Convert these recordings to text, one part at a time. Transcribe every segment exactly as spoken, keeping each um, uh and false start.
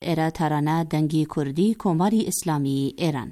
ئێرە تەرانە دەنگی کوردی کۆماری ئیسلامی ئێران.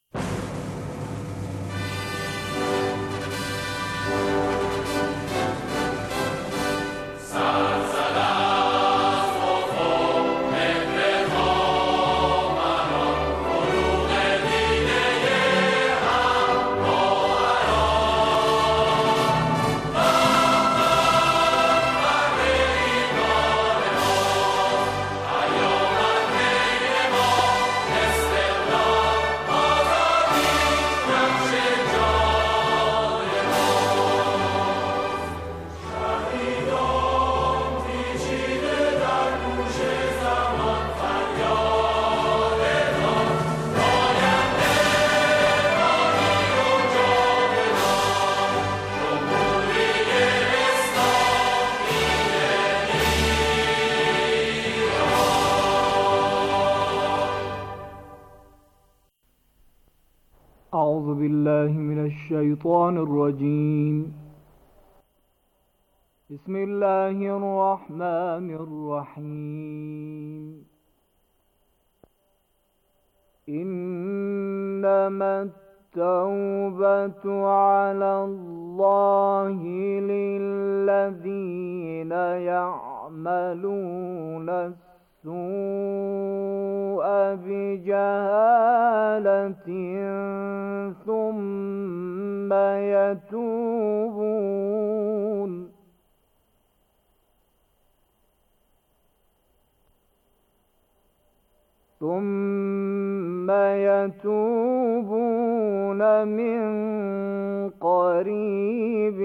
أعوذ بالله من الشيطان الرجيم. بسم الله الرحمن الرحيم. إنما التوبة على الله للذين يعملون السوء بجهالة ثم يتوبون ثم يتوبون من قريب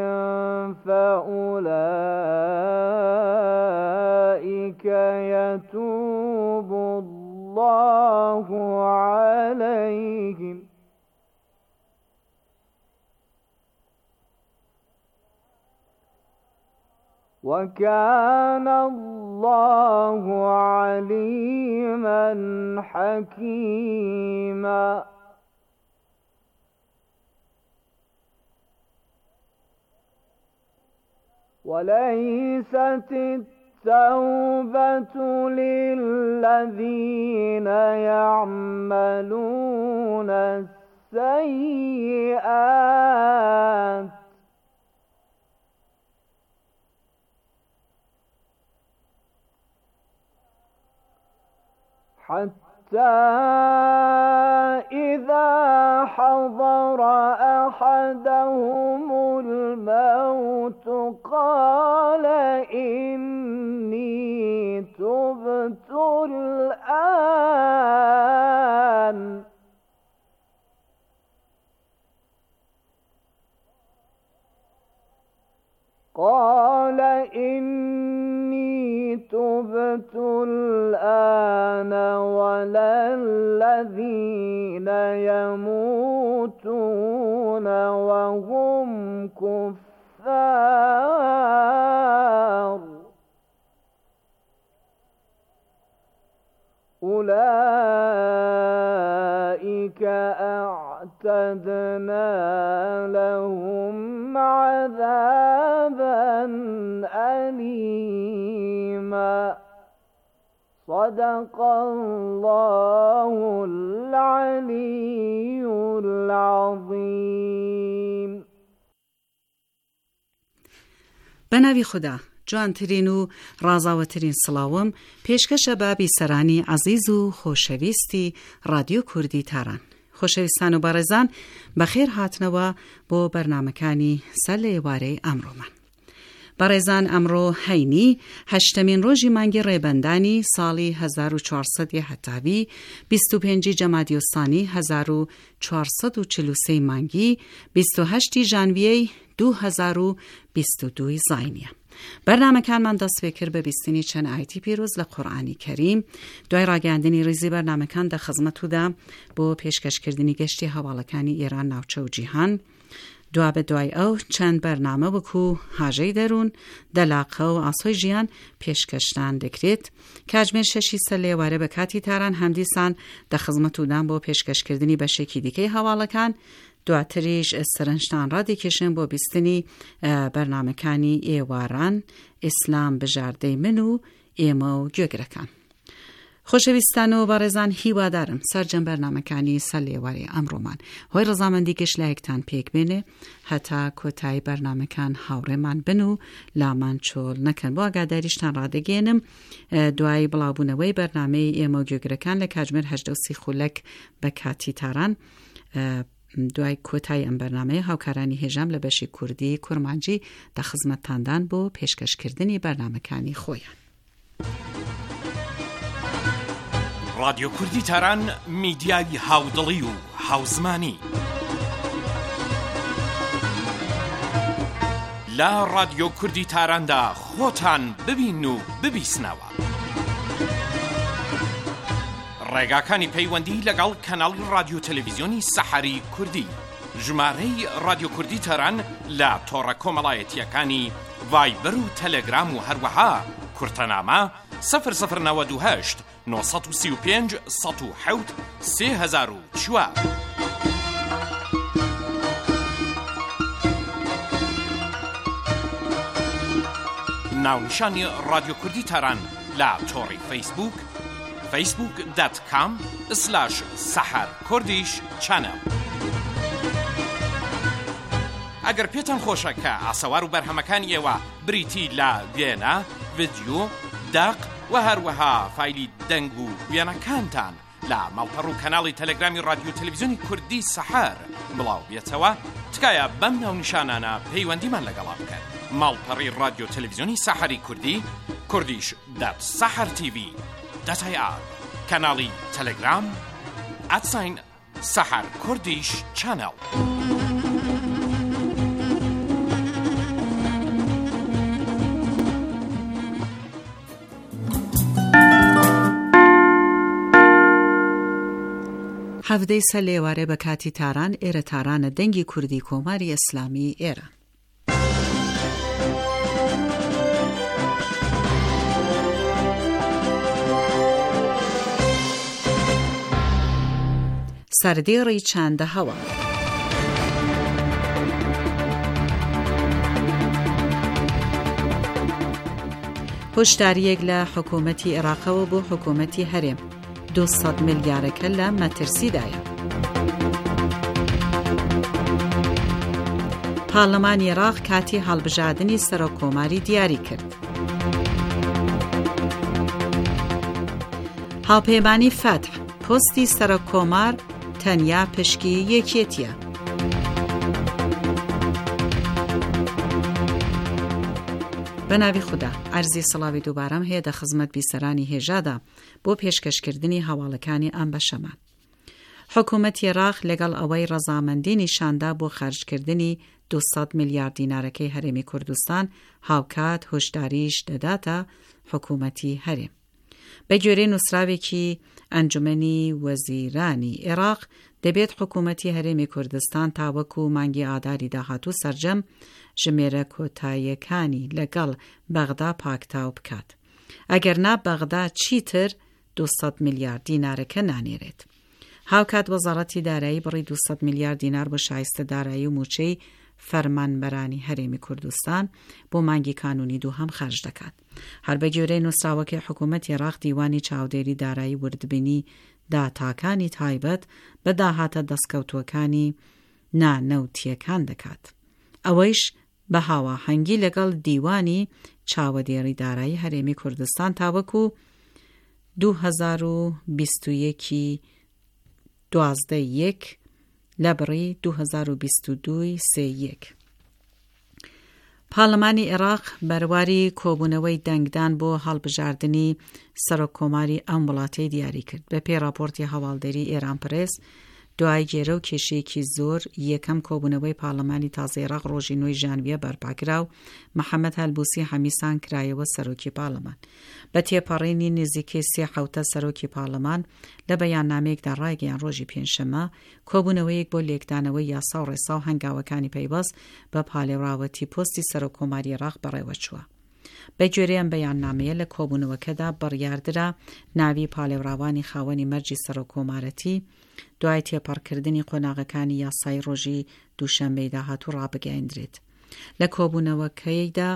فأولئك يتوب الله عليهم وكان الله عليما حكيما. وليست التوبة للذين يعملون السيئات حتى إذا حضر أحدهم الموت قال إني تبت الآن قال إني تبت الآن ولا الذين يموتون وهم كفار أولئك أعتدنا لهم عذابا أليما. صدق الله العلي العظيم. بناوی خدا جوانترین و ڕازاوەترین سڵاوم پێشکەشە بە بیسەرانی عەزیز و خۆشەویستی رادیۆ کوردی تاران. خۆشەویستان و بەڕێزان بەخێر هاتنەوە بۆ بەرنامەکانی سەر لە ئێوارەی ئەمڕۆمان. بەڕێزان ئەمڕۆ هەینی هەشتەمین ڕۆژی مانگی ڕێبەندانی ساڵی هەزار و چوارسەد هەتاوی بیست و پێنجی جەمادی ئوسانی هەزار و چوارسەد و چل و سێ مانگی بیست و هەشتی ژانڤیەی دوو هەزار و بیست و دوو زاینیە. بەرنامەکانمان دەست پێ کرد بە بیستنی چەند ئایەتی پیرۆز لە قورئانی کەریم. دوای ڕاگەاندنی ڕیزی بەرنامەکان دە خزمەتتودا بۆ پێشکەشکردنی گەشتی هەواڵەکانی ئێران ناوچە و جیهان. دوا بە دوای ئەو چەند بەرنامە وەکو هاژەی دەروون، دەلاقە و ئاسۆی ژیان پێشکەشتان دەکرێت. کاتژمێر شەشی سەر لە ئێوارە بە کاتی تاران هەمدیسان دە خزمەتتودان بۆ پێشکەشکردنی بەشێکی دیکەی هەواڵەکان. دواتریش سەرنجتان ڕادێکێشن بۆ بیستنی بەرنامەکانی ئێواران، ئیسلام بژاردەی من و ئێمە و گوێگرەکان. خۆشەویستان و بەڕێزان هیوادارم سەرجەم بەرنامەکانی سەلێوەری ئەمڕۆمان هۆی ڕەزامەندی گەشتلایەکتان پێک بێنێ هەتا کۆتایی بەرنامەکان هاوڕێمان بن و لامان چۆڵ نەکەن بۆ ئاگاداریشتان ڕادەگەێنم دوای بڵاوبوونەوەی بەرنامەی ئێمە و گوێگرەکان لە کاتژمێر هەژدە و سی خولەک بە کاتی تاران دوای کۆتایی ئەم بەرنامەیە هاوکارانی هێژام لە بەشی کوردی کورمانجی دەخزمەتتاندان بۆ پێشکەشکردنی بەرنامەکانی خۆیان. رادیۆ کوردی تاران میدیای هاودڵی و هاوزمانی لە رادیۆ کوردی تاراندا خۆتان ببین و ببیسنەوە. ڕێگاکانی پەیوەندی لەگەڵ کەناڵی رادیۆ تەلەڤیزیۆنی سەحەری کوردی، ژمارەی رادیۆ کوردی تاران لە تۆڕە کۆمەڵایەتیەکانی ڤایبەر و تەلەگرام و هەروەها کورتەنامە سەفر سەفر نەوەد و هەشت نۆ سەد و سی و پێنج سەد و حەوت سێ هەزار و چوار. ناونیشانی رادیۆ کوردی تاران لە تۆڕی فەیسبوک فەیسبوک دات کام سلاش سەحەر کوردیش چەنەڵ. ئەگەر پێتان خۆشە کە ئاسەوار و بەرهەمەکانی ئێوە بریتی لە وێنە، ڤیدیۆ، داق و هەروەها فایلی دەنگ و وێنەکانتان لە ماڵپەڕ و کەناڵی تەلەگرامی رادیۆ تەلەڤیزیۆنی کوردی سەحەر بڵاو بێتەوە، تکایە بەم ناونیشانانە پەیوەندیمان لەگەڵا بکەن. ماڵپەڕی رادیۆ تەلەڤیزیۆنی سەحەری کوردی کوردیش دات سەحەر تیڤی دات ئای ئار، کەناڵی تەلەگرام ئەتساین سەحەر کوردیش چەنەڵ. هەفتەی سەلێوارێ بە کاتی تاران ئێرە تارانە دەنگی کوردی کۆماری ئیسلامی ئێرە. سەردێڕی چاندە هەوە. هۆشداریەک لە حکوومەتی عێراقەوە بۆ حکوومەتی هەرێم دووسەد ملیارەکە لە مەترسیدایە. پارلەمانی عێراق کاتی هەڵبژاردنی سەرۆککۆماری دیاری کرد. هاوپەیمانی فەتح پۆستی سەرۆککۆمار تەنیا پشکی یەکێتیە. بەناوی خوددا ئەرزی سڵاوی دووبارەم هەیە دە خزمەت بیسەرانی هێژادا بۆ پێشکەشکردنی هەواڵەکانی ئەم بەشەمان. حکوومەتی عێراق لەگەڵ ئەوەی ڕەزامەندی نیشاندا بۆ خەرجکردنی دووسەد میلیارد دینارەکەی هەرێمی کوردستان هاوکات هۆشداریش دەداتە حکوومەتی هەرێم. بە گوێرەی نووسراوێکی ئەنجومەنی وەزیرانی عێراق دەبێت حکوومەتی هەرێمی کوردستان تاوەکو مانگی ئاداری داهاتوو سەرجەم ژمێرە کۆتاییەکانی لەگەڵ بەغدا پاکتاو بکات. ئەگەر نا بەغدا چیتر دووسەد میلیارد دینارەکە نانێرێت. هاوکات وەزارەتی دارایی بڕی دووسەد میلیارد دینار بۆ شایستە دارایی و موچەی فەرمانبەرانی هەرێمی کوردستان بۆ مانگی کانونی دووهەم خەرج دەکات. هەر بە گوێرەی نووسراوەکەی حکوومەتی عێراق دیوانی چاودێری دارایی وردبینی داتاکانی تایبەت بە داهاتە دەستکەوتووەکانی نانەوتیەکان دەکات. ئەوەیش بە هاواهەنگی لەگەڵ دیوانی چاودێری دارایی هەرێمی کوردستان تاوەکو دوو هەزار و بیست و یەکی دوازدە یەک لە بڕی دوو هەزار و بیست و دوو سێ یەک. پارلەمانی عێراق بەرواری کۆبوونەوەی دەنگدان بۆ هەڵبژاردننی سەرۆککۆماری ئەم وڵاتەی دیاری کرد. بە پێی راپۆرتی هەواڵدەری ئێران پرێس دوای گێرە و کێشەیەکی زۆر یەکەم کۆبوونەوەی پارلەمانی تازە عێراق ڕۆژی نۆی ژانڤیە بەرپاکرا و محەممەد هەلبوسی هەمیسان کرایەوە سەرۆکی پارلەمان. بە تێپەڕینی نزیکەی سێ حەوتە سەرۆکی پارلەمان لە بەیاننامەیەکدا ڕایگەیان ڕۆژی پێنجشەممە کۆبوونەوەیەک بۆ لێکدانەوەی یاسا و ڕێسا و هەنگاوەکانی پەیوەست بە پالێوراوەتی پۆستی سەرۆککۆماری عێراق بەڕێوە چووە. بە گوێرەی ئەم بەیاننامەیە لە کۆبوونەوەکەدا بڕیاردرا ناوی پالێوراوانی خاوەنی مەرجی سەرۆککۆمارەتی دوای تێپەڕکردنی قۆناغەکانی یاسای ڕۆژی دووشەممەی داهاتوو ڕابگەیاندرێت. لە کۆبوونەوەکەیدا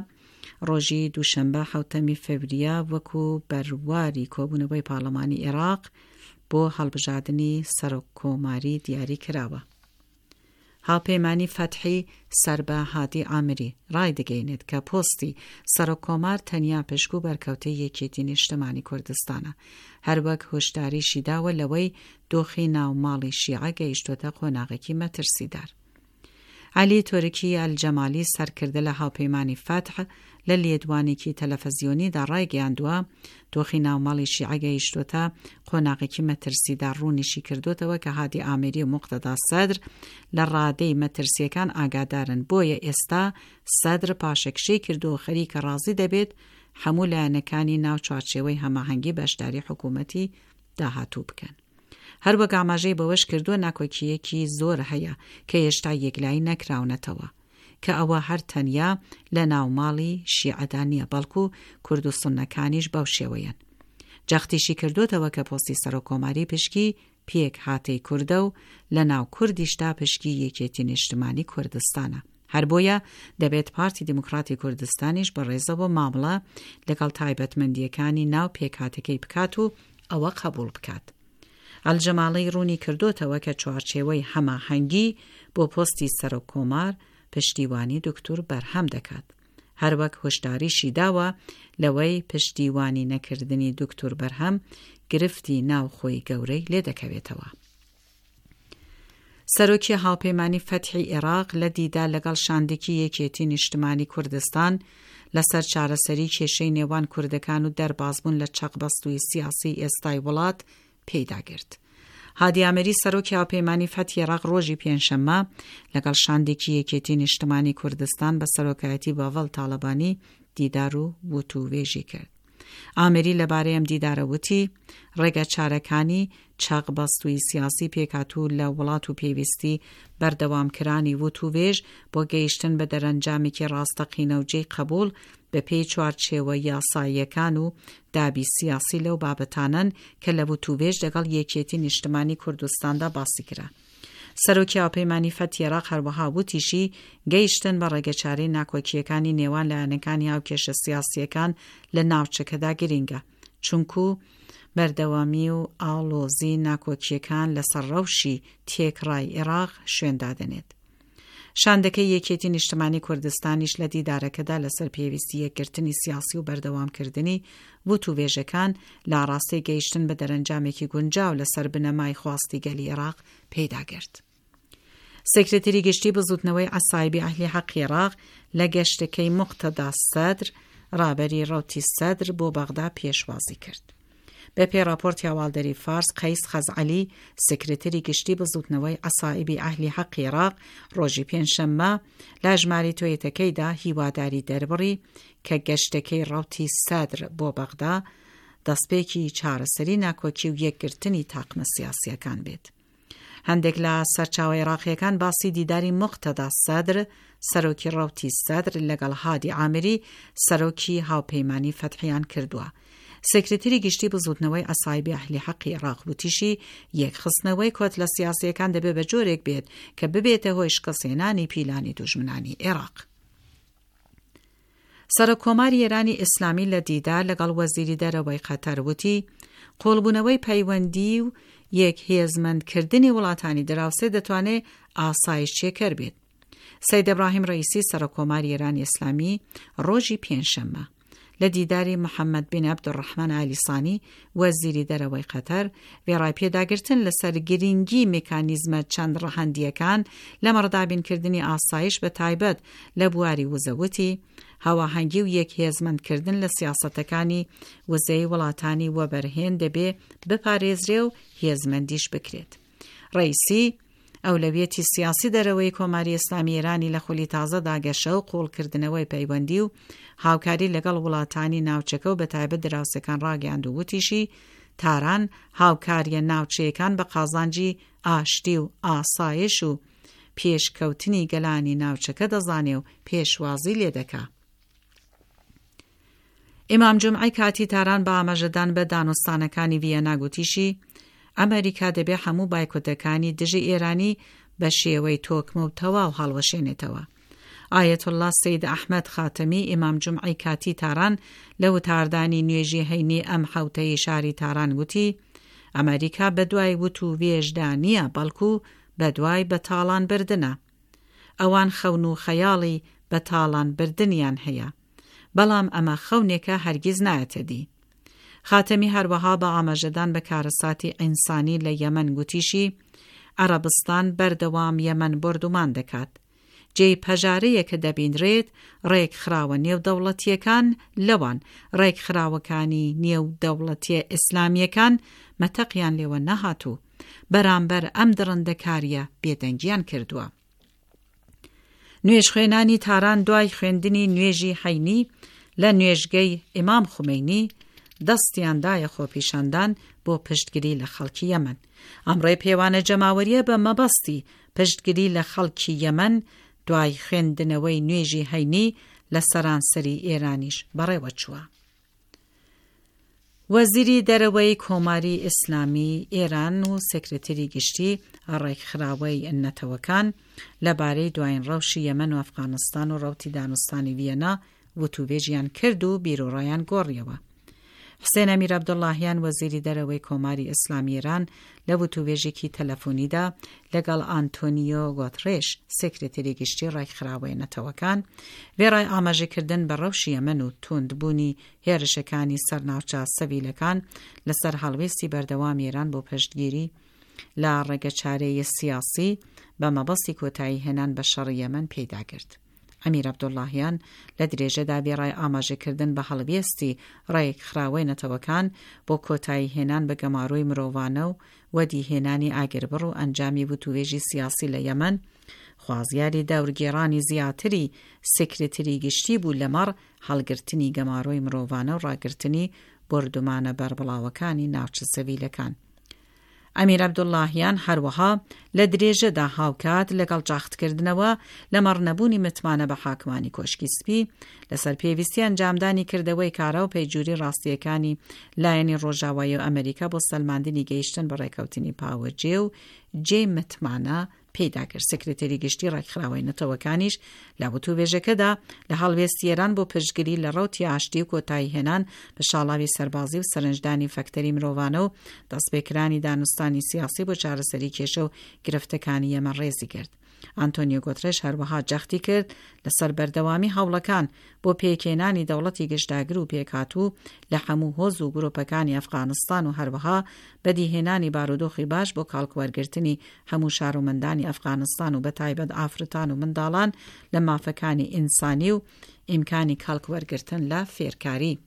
ڕۆژی دووشەمبە حوتەمی فێڤریە وەکو بەرواری کۆبوونەوەی پارلەمانی عێراق بۆ هەڵبژاردننی سەرۆککۆماری دیاری کراوە. هاوپەیمانی فەتحی سەر بە هادی ئامری ڕای دەگەیەنێت کە پۆستی سەرۆککۆمار تەنیا پشک و بەرکەوتەی یەکێتی نیشتمانی کوردستانە، هەروەک هۆشداریشی داوە لەوەی دۆخی ناوماڵی شیعە گەیشتوتە قۆناغێکی مەترسیدار. عەلی تۆرکی ئەلجەمالی سەرکردە لە هاوپەیمانی فەتح لە لێدوانێکی تەلەڤیزیۆنیدا ڕایگەیاندووە دۆخی ناوماڵی شیعە گەیشتوتە قۆناغێکی مەترسیدار ڕوونیشی کردوتەوە کە هادی ئامری و موقتەدا سەدر لە ڕادەی مەترسیەکان ئاگادارن، بۆیە ئێستا سەدر پاشەکشەی کردو خەریکە ڕازی دەبێت هەموو لایەنەکانی ناو چوارچێوەی هەماهەنگی بەشداری حکوومەتی داهاتوو بکەن. هەروەک ئاماژەی بەوەش کردووە ناکۆکیەکی زۆر هەیە کە هێشتا یەکلایی نەکراونەتەوە کە ئەوە هەر تەنیا لە ناوماڵی شیعەدا نییە، بەڵکو کورد و سوننەکانیش بەو شێوەیەن. جەختیشی کردوتەوە کە پۆستی سەرۆککۆماری پشکی پێک هاتەی کووردە و لە ناو کوردیشتا پشکی یەکێتی نیشتمانی کوردستانە. هەر بۆیە دەبێت پارتی دموکراتی کوردستانیش بەڕێزەوە مامڵە لەگەڵ تایبەتمەندیەکانی ناو پێکهاتەکەی بکات و ئەوە قبول بکات. ئەلجەماڵی ڕوونی کردوتەوە کە چوارچێوەی هەماهەنگی بۆ پۆستی سەرۆککۆمار پشتیوانی دکتۆر بەرهەم دەکات. هەروەک هۆشداریشی داوە لەوەی پشتیوانی نەکردنی دکتۆر بەرهەم گرفتی ناو خۆی گەورەی لێ دەکەوێتەوە. سەرۆکی هاوپەیمانی فەتحی عێراق لە دیدا لەگەڵ شاندێکی یەکێتی نیشتمانی کوردستان لەسەر چارەسەری کێشەی نێوان کوردەکان و دەربازبوون لە چەقبەستووی سیاسی ئێستای وڵات پێداگرت. هادی ئامری سەرۆکی هاوپەیمانی فەتحی عێراق ڕۆژی پێنجشەممە لەگەڵ شاندێکی یەکێتی نیشتمانی کوردستان بە سەرۆکایەتی باڤەڵ تاڵەبانی دیدار و وتووێژی کرد. ئامری لەبارەی ئەم دیدارە وتی ڕێگە چارەکانی چاقبەستووی سیاسی پێکاتوو لە وڵات و پێویستی بەردەوامکرانی وتووێژ بۆ گەیشتن بە دەرەنجامێکی ڕاستەقینە و جێی قبول بە پێی چوارچێوە یاساییەکان و دابی سیاسی لەو بابەتانن کە لە وتووێژ لەگەڵ یەکێتی نیشتمانی کوردستاندا باسی کرا. سەرۆکی هاوپەیمانی فەتحی عێراق هەروەها وتیشی گەیشتن بە ڕێگەچارەی ناکۆکیەکانی نێوان لایەنەکانی هاوکێشە سیاسیەکان لە ناوچەکەدا گرینگە، چونکو بەردەوامی و ئاڵۆزی ناکۆکیەکان لەسەر ڕەوشی تێکڕای عێراق شوێندادەنێت. شاندەکەی یەکێتی نیشتمانی کوردستانیش لە دیدارەکەدا لەسەر پێویستی یەکگرتنی سیاسی و بەردەوامکردنی وتووێژەکان لە ڕاستی گەیشتن بە دەرەنجامێکی گونجاو لەسەر بنەمای خواستی گەلی عێراق پێداگرت. سێکرێتەری گشتی بزوتنەوەی عەسایبی ئەهلی حەقی عێراق لە گەشتەکەی موقتەدا سەدر ڕابەری ڕەوتی سەدر بۆ بەغدا پێشوازی کرد. بە پێی راپۆرتی هەواڵدەری فارس قەیس خەزعەلی سێکرێتەری گشتی بزوتنەوەی عەسایبی ئەهلی حەقی عێراق ڕۆژی پێنجشەممە لە ژماری تۆیەتەکەیدا هیواداری دەربڕی کە گەشتەکەی ڕەوتی سەدر بۆ بەغدا دەستپێکی چارەسەری ناکۆکی و یەکگرتنی تاقمە سیاسیەکان بێت. هەندێک لە سەرچاوە عێراقیەکان باسی دیداری موقتەدا سەدر سەرۆکی ڕەوتی سەدر لەگەڵ هادی ئامری سەرۆکی هاوپەیمانی فەتحیان کردووە. سێکرێتەری گشتی بزوتنەوەی عەسایبی ئەهلی حەقی عێراق وتیشی یەکخستنەوەی کۆت لە سیاسیەکان دەبێت بە جۆرێک بێت کە ببێتە هۆی شکەسێنانی پیلانی دوژمنانی عێراق. سەرۆککۆماری ئێرانی ئیسلامی لە دیدار لەگەڵ وەزیری دەرەوەی قەتەر وتی قۆڵبوونەوەی پەیوەندی و یەکهێزمەندکردنی وڵاتانی دراوسێ دەتوانێت ئاسایشیەکەر بێت. سەید ئیبراهیم ڕەئیسی سەرۆککۆماری ئێرانی ئیسلامی ڕۆژی پێنجشەممە لە دیداری محەممەد بن عەبدوڕەحمان ئالی سانی وەزیری دەرەوەی قەتەر وێڕای پێداگرتن لەسەر گرنگی میکانیزمە چەند ڕەهەندیەکان لە مەڕدابینکردنی ئاسایش بە تایبەت لە بواری وزەوتی هاواهەنگی و یەکهێزمەندکردن لە سیاسەتەکانی وزەی وڵاتانی وەبەرهێن دەبێ بپارێزرێ و هێزمەندیش بکرێت. ڕەئیسی ئەولەویەتی سیاسی دەرەوەی کۆماری ئیسلامی ئێرانی لە خولی تازە داگەشە و قوڵکردنەوەی پەیوەندی و هاوکاری لەگەڵ وڵاتانی ناوچەکە و بە تایبەت دراوسەکان ڕاگەاند و وتیشی تاران هاوکاریە ناوچەیەکان بە قازانجی ئاشتی و ئاسایش و پێشکەوتنی گەلانی ناوچەکە دەزانێ و پێشوازی لێ دەکا. ئیمام جومعەی کاتی تاران بە ئاماژەدان بە دانوستانەکانی ڤیەنا گوتیشی ئەمریکا دەبێ هەموو بایکۆتەکانی دژی ئێرانی بە شێوەی تۆکمە و تەواو هەڵوەشێنێتەوە. ئایەت الله سید ئەحمەد خاتەمی ئیمام جومعی کاتی تاران لە وتاردانی نوێژی هەینی ئەم حەوتەی شاری تاران گوتی ئەمریکا بەدوای وت و وێژدا نییە بەڵکو بەدوای بەتاڵان بردنە. ئەوان خەون و خەیاڵی بەتاڵان بردنیان هەیە، بەڵام ئەمە خەونێکە هەرگیز نایەتە دی. خاتەمی هەروەها بە ئاماژەدان بە کارەساتی ئینسانی لە یەمەن گوتیشی عەرەبستان بەردەوام یەمەن بردومان دەکات. جێی پەژارەیە کە دەبینرێت ڕێک خراوە نێو دەوڵەتیەکان لەوان ڕێک خراوەکانی نێو دەوڵەتیە ئیسلامیەکان مەتەقیان لێوە نەهاتوو، بەرامبەر ئەم دڕندەکاریە بێدەنگیان کردووە. نوێژ خوێنانی تاران دوای خوێندنی نوێژی هەینی لە نوێژگەی ئیمام خومەینی دەستیاندایە خۆپیشاندان بۆ پشتگیری لە خەڵکی یەمەن. ئەمڕێ پێوانە جەماوەریە بە مەبەستی پشتگیری لە خەڵکی یەمەن دوای خوێندنەوەی نوێژی هەینی لە سەرانسەری ئێرانیش بەڕێوە چووە. وەزیری دەرەوەی کۆماری ئیسلامی ئێران و سێکرێتەری گشتی ڕێکخراوەی نەتەوەکان لەبارەی دوایین ڕەوشی یەمەن و ئەفغانستان و ڕەوتی دانوستانی ڤیەنا وتوبێژیان کرد و بیرۆڕایان گۆڕیەوە. حسێن ئەمیر عەبدوڵڵاهیان وەزیری دەرەوەی کۆماری ئیسلامی ئێران لە وتوبێژێکی تەلەفۆنیدا لەگەڵ ئانتۆنیۆ گۆترێش سێکرێتەری گشتی ڕێکخراوەی نەتەوەکان وێڕای ئاماژەکردن بە ڕەوشی یەمەن و توندبوونی هێرشەکانی سەرناوچە سەڤیلەکان لەسەر هەڵوێستی بەردەوام ئێران بۆ پشتگیری لە ڕێگەچارەیە سیاسی بە مەبەستی کۆتایی هێنان بە شەڕی یەمەن پێیدا کرد. ئەمیر عەبدوڵڵاهیان لە درێژەدا بێڕای ئاماژەکردن بە هەڵوێستی ڕێکخراوەی نەتەوەکان بۆ کۆتایی هێنان بە گەماڕۆی مرۆڤانە و وەدیهێنانی ئاگربڕ و ئەنجامی وتوێژی سیاسی لە یەمەن خوازیاری دەورگێڕانی زیاتری سێکرێتەری گشتی بوو لەمەڕ هەڵگرتنی گەماڕۆی مرۆڤانە و ڕاگرتنی بردومانە بەربڵاوەکانی ناوچە سەڤیلەکان. ئەمیر عەبدوڵڵاهیان هەروەها لە درێژەدا هاوکات لەگەڵ جاختکردنەوە لە مەڕنەبوونی متمانە بە حاکمانی کۆشکی سپی لەسەر پێویستی ئەنجامدانی کردەوەی کارە و پەیجووری ڕاستیەکانی لایەنی ڕۆژاوایی و ئەمریکا بۆ سەلماندنی گەیشتن بە ڕێکەوتنی پاوەجێ و جێ متمانە پێیدا کرد. سێکرێتەری گشتی ڕێکخراوەی نەتەوەکانیش لە وتوبێژەکەدا لە هەڵوێستی ئێران بۆ پشتگیری لە ڕەوتی ئاشتی و کۆتایی هێنان بە شاڵاوی سەربازی و سەرنجدانی فەکتەری مرۆڤانە و دەستپێکرانی دانوستانی سیاسی بۆ چارەسەری کێشە و گرفتەکانی یەمەن ڕێزی کرد. ئانتۆنیۆ گۆترێش هەروەها جەختی کرد لەسەر بەردەوامی هەوڵەکان بۆ پێکێنانی دەوڵەتی گشتاگر و پێکهاتوو لە هەموو هۆز و گرۆپەکانی ئەفغانستان و هەروەها بەدیهێنانی بارودۆخی باش بۆ کاڵکوەرگرتنی هەموو شارۆمەندانی ئەفغانستان و بەتایبەت ئافرەتان و منداڵان لە مافەکانی ئینسانی و ئیمکانی کاڵکوەرگرتن لە فێرکاری.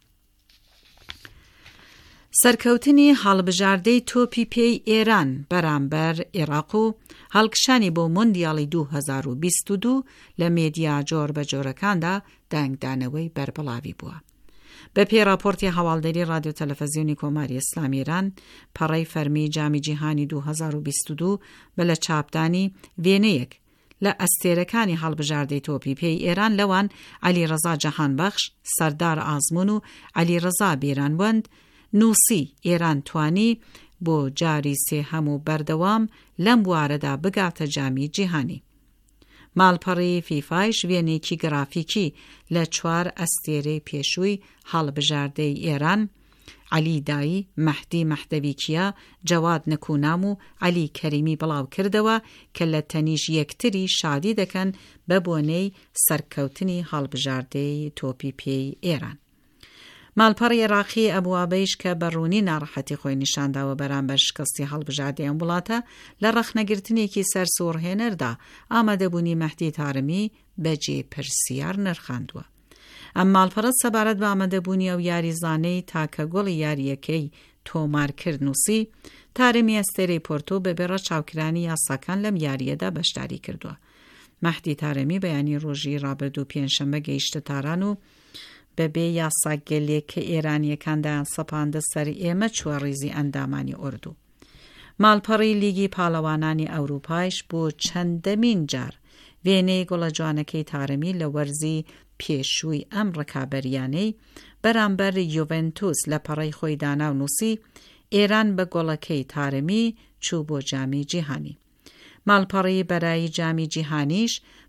سەرکەوتنی هەڵبژاردەی تۆپی پێی ئێران بەرامبەر عێراق و هەڵکشانی بۆ مۆندیاڵی دوو هەزار و بیست و دوو لە مێدیا جۆر بە جۆرەکاندا دەنگدانەوەی بەربڵاوی بووە. بە پێی راپۆرتی هەواڵدەری رادیۆ تەلەڤیزیۆنی کۆماری ئیسلامی ئێران پەڕەی فەرمی جامی جیهانی دوو هەزار و بیست و دوو بە لە چاپدانی وێنەیەک لە ئەستێرەکانی هەڵبژاردەی تۆپی پێی ئێران لەوان عەلیڕەزا جەهانبەخش، سەردار ئازمون و عەلیڕەزا بێرانوەند نووسی ئێران توانی بۆ جاری سێهەم و بەردەوام لەم بوارەدا بگاتە جامی جیهانی. ماڵپەڕی فیفایش وێنێکی گرافیکی لە چوار ئەستێرەی پێشووی هەڵبژاردەی ئێران عەلی دایی، مەهدی مەحدەویکیا، جەواد نەکونام و عەلی کەریمی بڵاو کردەوە کە لە تەنیش یەکتری شادی دەکەن بە بۆنەی سەرکەوتنی هەڵبژاردەی تۆپی پێی ئێران. ماڵپەڕی عێراقی ئەبوابەیش کە بەڕوونی ناڕەحەتی خۆی نیشانداوە بەرامبەر شکستی هەڵبژاردەی ئەم وڵاتە لە ڕەخنەگرتنێکی سەرسوڕهێنەردا ئامادەبوونی مەهدی تارمی بەجێ پرسیار نرخاندووە. ئەم ماڵپەڕەت سەبارەت بە ئامادەبوونی ئەو یاریزانەی تاکە گۆڵی یاریەکەی تۆمارکرد نووسی تارمی ئەستێرەی پۆرتۆ بەبێ ڕەچاوکرانی یاساکان لەم یاریەدا بەشداری کردووە. مەهدی تارمی بەیانی ڕۆژی ڕابردوو پێنجشەممە گەیشتە تاران و بەبێ یاساگەلێک کە ئێرانیەکاندایان سەپاندە سەر ئێمە چوە ڕیزی ئەندامانی ئوردو. ماڵپەڕی لیگی پاڵەوانانی ئەوروپایش بۆ چەندەمین جار وێنەی گوڵە جوانەکەی تارمی لە وەرزی پێشووی ئەم ڕکابەریانەی بەرامبەر یوڤنتوس لە پەڕەی خۆی دانا و نووسی ئێران بە گۆڵەکەی تارمی چوو بۆ جامی جیهانی. ماڵپەڕی بەرایی جامی جیهانیش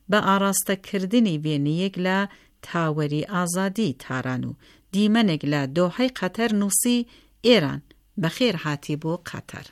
بە ئاراستەکردنی وێنەیەک لە تاوەری ئازادی تاران و دیمەنێک لە دۆحەی قەتەر نووسی ئێران بەخێر هاتی بۆ قەتەر.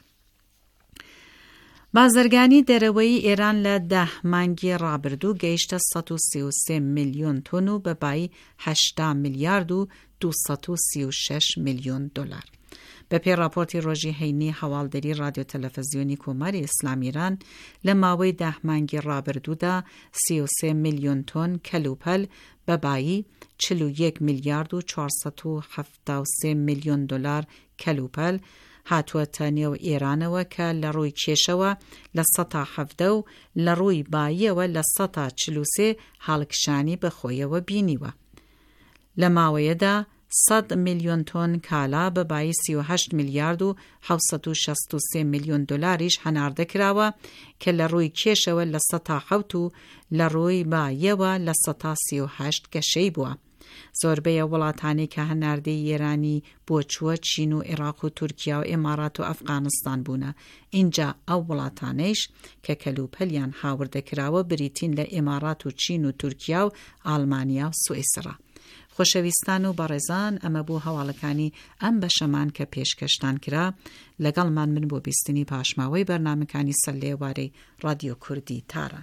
بازرگانی دەرەوەی ئێران لە دە مانگی ڕابردوو گەیشتە سەد و سی و سێ میلیۆن تۆن و بەبای هەشتا میلیارد و دووسەد و سی و شەش میلیۆن دلار. بەپێی راپۆرتی ڕۆژی هەینی هەواڵدەری رادیۆ تەلەڤیزیۆنی کۆماری ئیسلامی ئێران لە ماوەی دە مانگی ڕابردوودا سی و سێ میلیۆن تۆن کەلوپەل بەبایی چل و یەک میلیارد و چوارسەد و هەفتا و سێ میلیۆن دلار کەلوپەل هاتووەتە نێو ئێرانەوە کە لە ڕووی کێشەوە لە سەد تا حەڤدە و لە ڕووی باییەوە لە سەد تا چل و سێ هاڵکشانی بەخۆیەوە بینیوە. لە ماوەیەدا سەد میلیۆن تۆن کالا بەبایی سی و هەشت میلیارد و حەوت و شەست و سێ میلیۆن دلاریش هەناردەکراوە کە لە ڕووی کێشەوە لە سەد تا حەوت و لە ڕووی باییەوە لە سەد تا سی و هەشت گەشەی بووە. زۆربەیە وڵاتانی کە هەناردەی ئێرانی بۆ چووە چین و عێراق و تورکیا و ئێمارات و ئەفغانستان بوونە. اینجا ئەو وڵاتانەیش کە کەلوپەلیان هاوردەکراوە بریتین لە ئێمارات و چین و تورکیا و ئالمانیا و سوئیسرا. خۆشەویستان و بەڕێزان، ئەمە بوو هەواڵەکانی ئەم بەشەمان کە پێشکەشتان کرا. لەگەڵمان من بۆ بیستنی پاشماوەی بەرنامەکانی سەر لێوارەی رادیۆ کوردی تاران.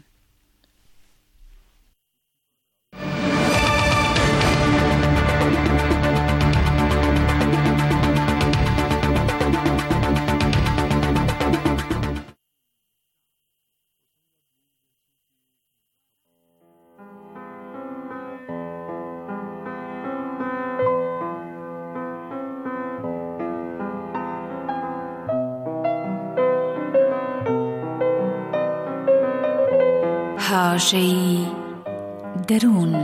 هاژەی دەروون.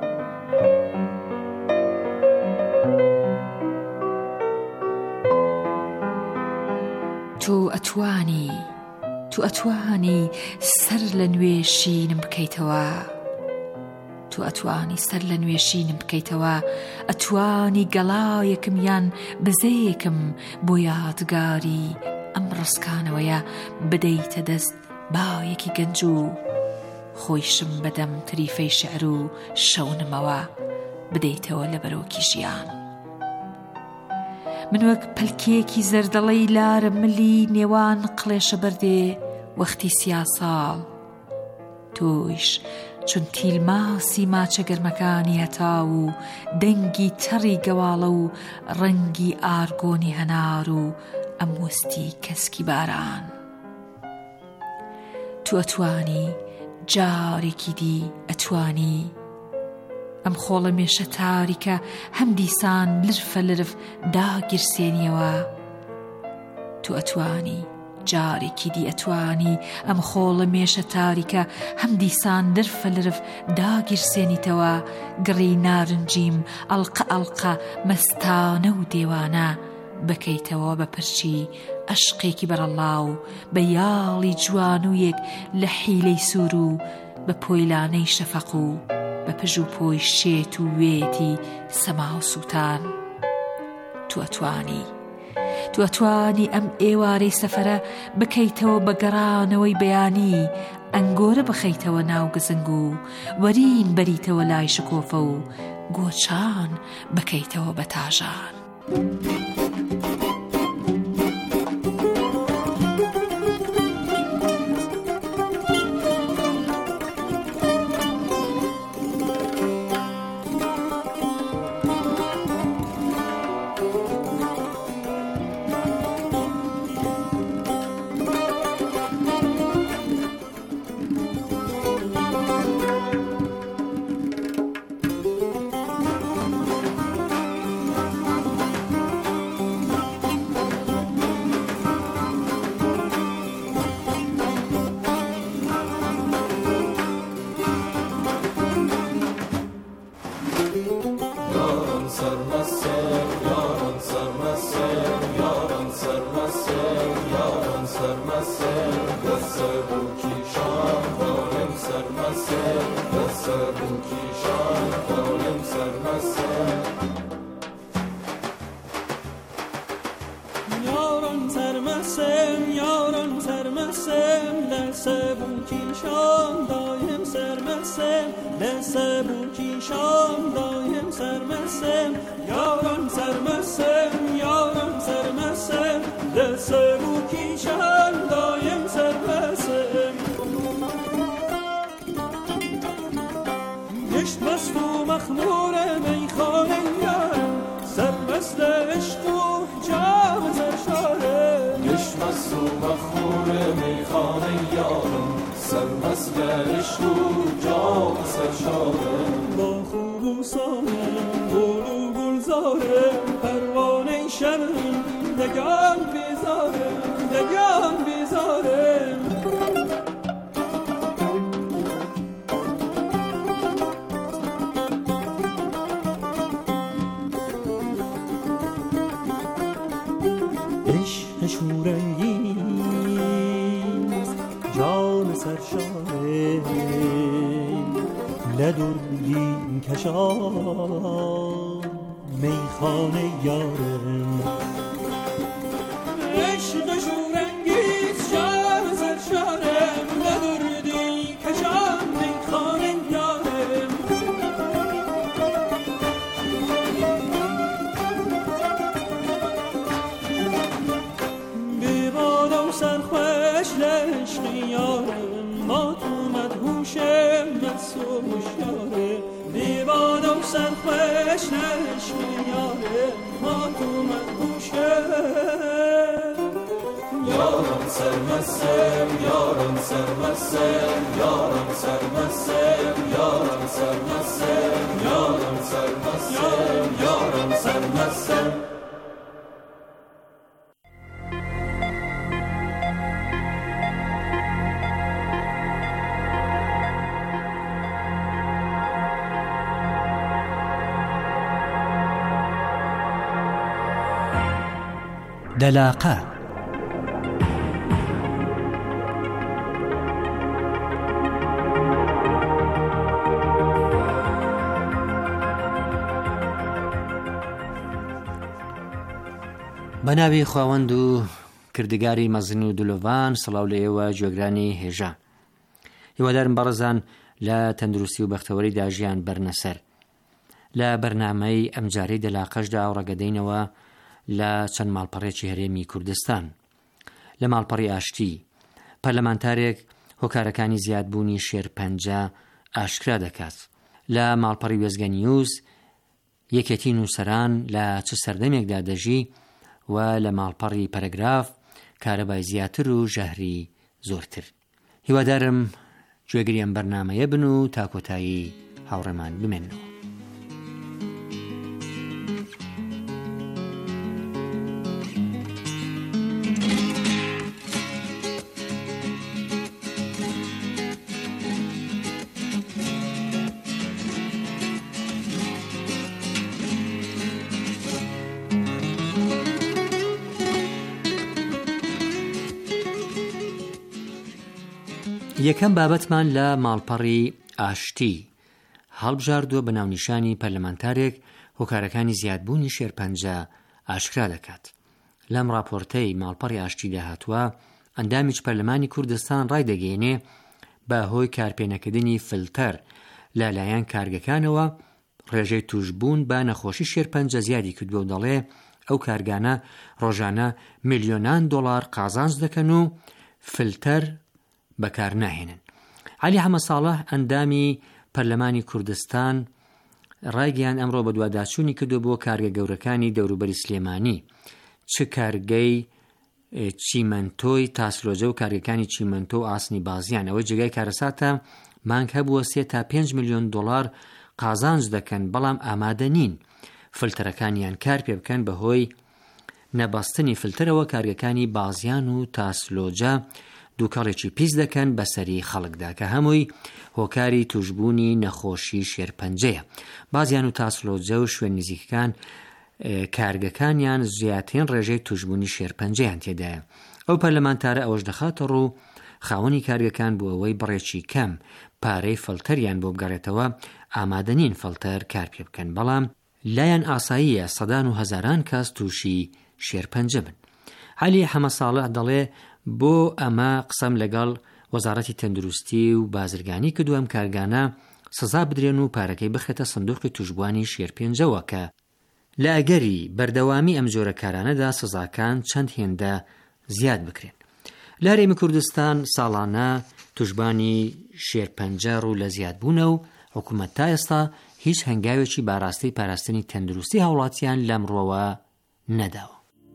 تو ئەتوانی تو ئەتوانی سەر لە نوێ شینم بکەیتەوە، تو ئەتوانی سەر لە نوێ شینم بکەیتەوە، ئەتوانی گەڵایەکم یان بزەیەکم بۆ یادگاری ئەم ڕستکانەوەیە بدەیتە دەست باوێکی گەنج و خۆیشم بەدەم تریفەی شعر و شەونمەوە بدەیتەوە لە بەرۆکی ژیان. من وەک پەلکێکی زەردەڵەی لارە ملی نێوان قڵێشە بەردێ وەختی سیاساڵ، تۆیش چون تیلماسی ماچە گەرمەکانی هەتا و دەنگی تەڕی گەواڵە و ڕەنگی ئارگۆنی هەنار و ئەم وەستی کەسکی باران. تو ئەتوانی جارێکی دی ئەتوانی ئەم خۆڵە مێشە تاریکە هەم دیسان لرفە لرف داگیرسێنیەوە. تو ئەتوانی جارێکی دی ئەتوانی ئەم خۆڵە مێشە تاریکە هەم دیسان لرفە لرف داگیرسێنیتەوە. گڕی نارنجیم ئەڵقە ئەڵقە مەستانە و دێوانە بکەیتەوە بە پرچی عشقێکی بەرەڵاو، بە یاڵی جوانوویەک لە حیلەی سوور و بە پۆیلانەی شەفەق و بە پژ و پۆی شێت و وێتی سەما و سووتان. تو ئەتوانی تو ئەتوانی ئەم ئێوارەی سەفەرە بکەیتەوە بە گەڕانەوەی بەیانی، ئەنگۆرە بخەیتەوە ناو گزنگ و وەرین بەریتەوە لای شکۆفە و گۆچان بکەیتەوە بە تاژان. سرمسم سرمسته لسبوکیشان دایم سرمسته یاران سرمسته یاران سرمسته لسبوکیشان دایم سرمسته گشت مست و مخمور میخانه یارم سرمست عشق و جام سرشاره گشت مست و مخمور میخانه یارم سرمست عشق و جام سرشاره با خوب و سالم گل و گلزاره پروانه شرم دگان بیزاره دگان بیزاره شورانگیز جان سرشاره لدردی کشان میخانه یارم عشق شورانگیز جان سرشاره لدردی کشان میخانه یارم سرخوش لشقی یارم ما تو مدهوش مست و مشیاره دیوانه و سرخوش لشقی یارم ما تو مدهوش یارم سرمستم یارم سرمستم یارم سرمستم یارم سرمستم یارم سرمستم یارم سرمستم دلاقة بەناوی خواوەند و کردگاری مەزن و دلۆڤان سڵاو لە ئێوە گوێگرانی هێژە هیوادارم بەڕێزان لە تەندروستی و بەختەوەریدا ژیان بەرنەسەر لە بەرنامەی ئەمجارەی دەلاقەشدا ڕەگەدەینەوە لە چەند ماڵپەڕێکی هەرێمی کوردستان لە ماڵپەڕی ئاشتی پەرلەمانتارێک هۆکارەکانی زیادبوونی شێرپەنجە ئاشکرا دەکات لە ماڵپەڕی وێزگە نیوز یەکێتی نووسەران لە چ سەردەمێکدا دەژی و لە ماڵپەڕی پەرەگراف کارەبای زیاتر و ژەهری زۆرتر هیوادارم گوێگری ئەم بەرنامەیە بن و تا کۆتایی هاوڕێمان بمێنەوە. یەکەم بابەتمان لە ماڵپەڕی ئاشتی هەڵبژاردووە بە ناونیشانی پەرلەمانتارێک هۆکارەکانی زیادبوونی شێرپەنجە ئاشکرا دەکات. لەم راپۆرتەی ماڵپەڕی ئاشتی داهاتووە ئەندامیج پەرلەمانی کوردستان ڕای دەگەێنێ بە هۆی کارپێنەکردنی فلتەر لەلایەن کارگەکانەوە ڕێژەی توشبوون بە نەخۆشی شێرپەنجە زیادی کردووە و دەڵێ ئەو کارگانە ڕۆژانە میلیۆنان دۆڵار قازانج دەکەن و فلتەر بەکار ناهێنن. عەلی حەمەدساڵح ئەندامی پەرلەمانی کوردستان ڕایگەیان ئەمڕۆ بە دوواداچوونی کردو بۆ کارگە گەورەکانی دەوروبەری سلێمانی چ کارگەی چیمەنتۆی تاسلۆجە و کارگەکانی چیمەنتۆ و ئاسنی بازیان ئەوەی جێگای کارەساتە مانگ هەبووە سێ تا پێنج میلیۆن دۆڵار قازانج دەکەن بەڵام ئامادە نین فلتەرەکانیان کار پێ بکەن بەهۆی نەبەستنی فلتەرەوە کارگەکانی بازیان و تاسلۆجە دووکەڵێکی پیس دەکەن بەسەری خەڵکدا کە هەمووی هۆکاری توشبوونی نەخۆشی شێرپەنجەیە. بازیان و تاسلۆجە و شوێن نزیکەکان کارگەکانیان زیاترین ڕێژەی توشبوونی شێرپەنجەیان تێدایە. ئەو پەرلەمانتارە ئەوەش دەخاتە ڕوو خاوەنی کارگەکان بۆ ئەوەی بڕێکی کەم پارەی فڵتەریان بۆ بگەڕێتەوە ئامادەنین فڵتەر کار پێ بکەن بەڵام لایەن ئاساییە سەدان و هەزاران کەس تووشی شێرپەنجە بن. عەلی حەمەدساڵح دەڵێ بۆ ئەمە قسەم لەگەڵ وەزارەتی تەندروستی و بازرگانی کردو ئەم کارگانە سزا بدرێن و پارەکەی بخێتە سندوقی توشبوانی شێرپێنجەوە کە لە ئەگەری بەردەوامی ئەم جۆرە کارانەدا سزاکان چەند هێندە زیاد بکرێن. لە هەرێمی کوردستان ساڵانە توشبانی شێرپەنجە ڕوو لە زیادبوونە و حکوومەت تا ئێستا هیچ هەنگاوێکی باڕاستی پاراستنی تەندروستی هاوڵاتیان لەمڕۆوە نەداوە.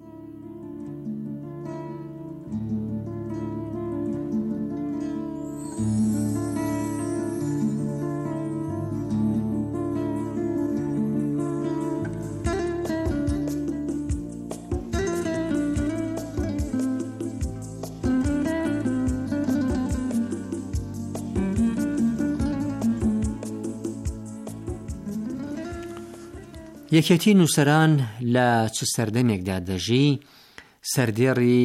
یەکێتی نووسەران لە چ سەردەمێکدا دەژی سەردێڕی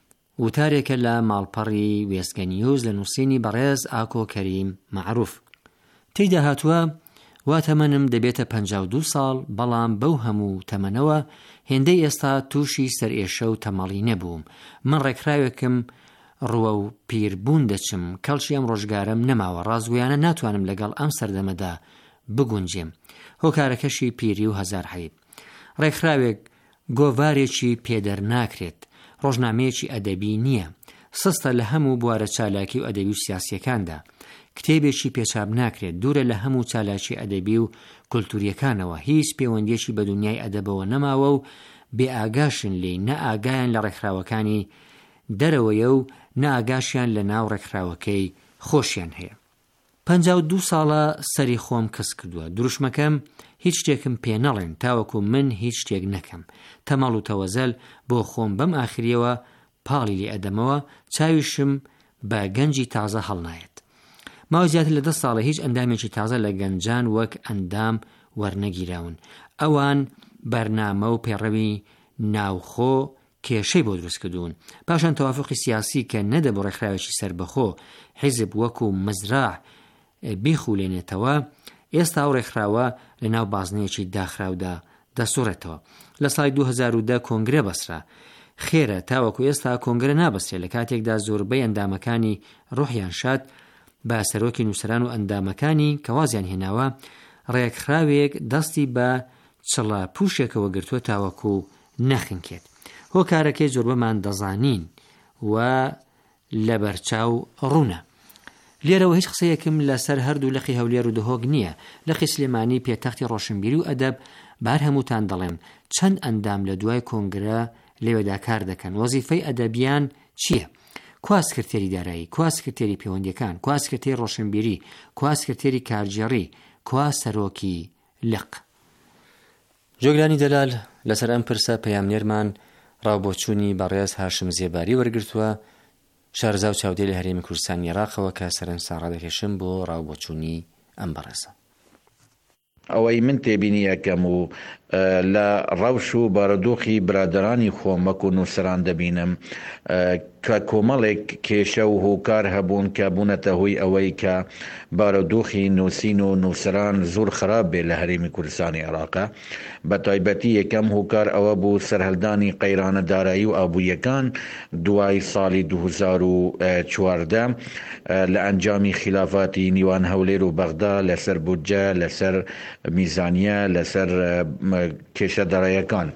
وتارێکە لە ماڵپەڕی وێستگە نیوز لە نووسینی بەڕێز ئاکۆ کەریم معروف. تێیدا هاتووە وا تەمەنم دەبێتە پەنجا و دوو ساڵ، بەڵام بەو هەموو تەمەنەوە هێندەی ئێستا تووشی سەرئێشە و تەمەڵی نەبووم. من ڕێکخراوێکم ڕووە و پیربوون دەچم، کەڵکی ئەم ڕۆژگارم نەماوە، ڕازگویانە ناتوانم لەگەڵ ئەم سەردەمەدا بگونجێم. هۆکارەکەشی پیری و هەزار حەیب. ڕێکخراوێک گۆڤارێکی پێدەر ناکرێت، ڕۆژنامەیەکی ئەدەبی نییە، سستە لە هەموو بوارە چالاکی و ئەدەبی و سیاسیەکاندا، کتێبێکی پێچاب ناکرێت، دوورە لە هەموو چالاکی ئەدەبی و کولتوریەکانەوە، هیچ پەیوەندیەکی بە دنیای ئەدەبەوە نەماوە و بێ ئاگاشن لێی، نە ئاگایان لە ڕێکخراوەکانی دەرەوەیە و نە ئاگاشیان لە ناو ڕێکخراوەکەی خۆشیان هەیە. پەنجا و دوو ساڵە سەری خۆم کەس کردووە، دروشمەکەم هیچ شتێکم پێ نەڵێن تاوەکو من هیچ شتێک نەکەم. تەمەڵ و تەوەزەل بۆ خۆم بەم ئاخریەوە پاڵی لێ ئەدەمەوە، چاویشم بە گەنجی تازە هەڵنایەت. ماوە زیاتر لە دە ساڵە هیچ ئەندامێکی تازە لە گەنجان وەک ئەندام وەرنەگیراون. ئەوان بەرنامە و پێڕەوی ناوخۆ کێشەی بۆ دروست کردوون. پاشان تەوافقی سیاسی کە نەدە بۆ ڕێکخراوێکی سەربەخۆ حیزب وەکو مەزراع بیخولێنێتەوە، ئێستا ئەو ڕێکخراوە لە ناو بازنەیەکی داخراودا دەسوڕێتەوە. لە ساڵی دوو هەزار و دە کۆنگرە بەسرا. خێرە تاوەکو ئێستا کۆنگرە نابەسرێت، لە کاتێکدا زۆربەی ئەندامەکانی ڕۆحیان شاد بە سەرۆکی نووسەران و ئەندامەکانی کەوازیان هێناوە، ڕێکخراوێک دەستی بە چڵە پوشێکەوە گرتووە تاوەکو نەخنکێت. هۆکارەکەی زۆربەمان دەزانین و لە بەرچاو ڕوونە. لێرەوە هیچ قسەیەکم لەسەر هەردوو لەقی هەولێر و دهۆک نییە. لەقی سلێمانی پێتەختی ڕۆشنبیری و ئەدەب بار هەمووتان دەڵێم چەند ئەندام لە دوای کۆنگرە لێوێدا کار دەکەن. وەزیفەی ئەدەبیان چییە؟ کوا سکرتێری دارایی، کوا سکرتێری پەیوەندیەکان، کوا سکرتێری ڕۆشنبیری، کوا سکرتێری کارجێڕی، کوا سەرۆکی لق. جۆگرانی دەلال لەسەر ئەم پرسە پەیامنێرمان ڕاوبۆچوونی بەڕێز هاشم زێباری وەرگرتووە، شارەزا و چاودێر لە هەرێمی کوردستانی عێراقەوە کە سەرنجسا ڕادەکێشم بۆ ڕاوبۆچوونی ئەم بەڕێزە. ئەوەی من تێبینی یەکەم و لە ڕەوش و بارودۆخی برادرانی خۆمەک و نووسەران دەبینم کە کۆمەڵێک کێشە و هۆکار هەبوون کە بوونەتە هۆی ئەوەی کە بارودۆخی نووسین و نووسەران زۆر خراپ بێ لە هەرێمی کوردستانی عێراقە. بە تایبەتی یەکەم هۆکار ئەوە بوو سەرهەڵدانی قەیرانە دارایی و ئابوووریەکان دوای ساڵی دوو هەزار و چواردە لە ئەنجامی خلافاتی نیوان هەولێر و بەغدا لەسەر بودجە، لەسەر میزانیە، لەسەر کێشە داراییەکان.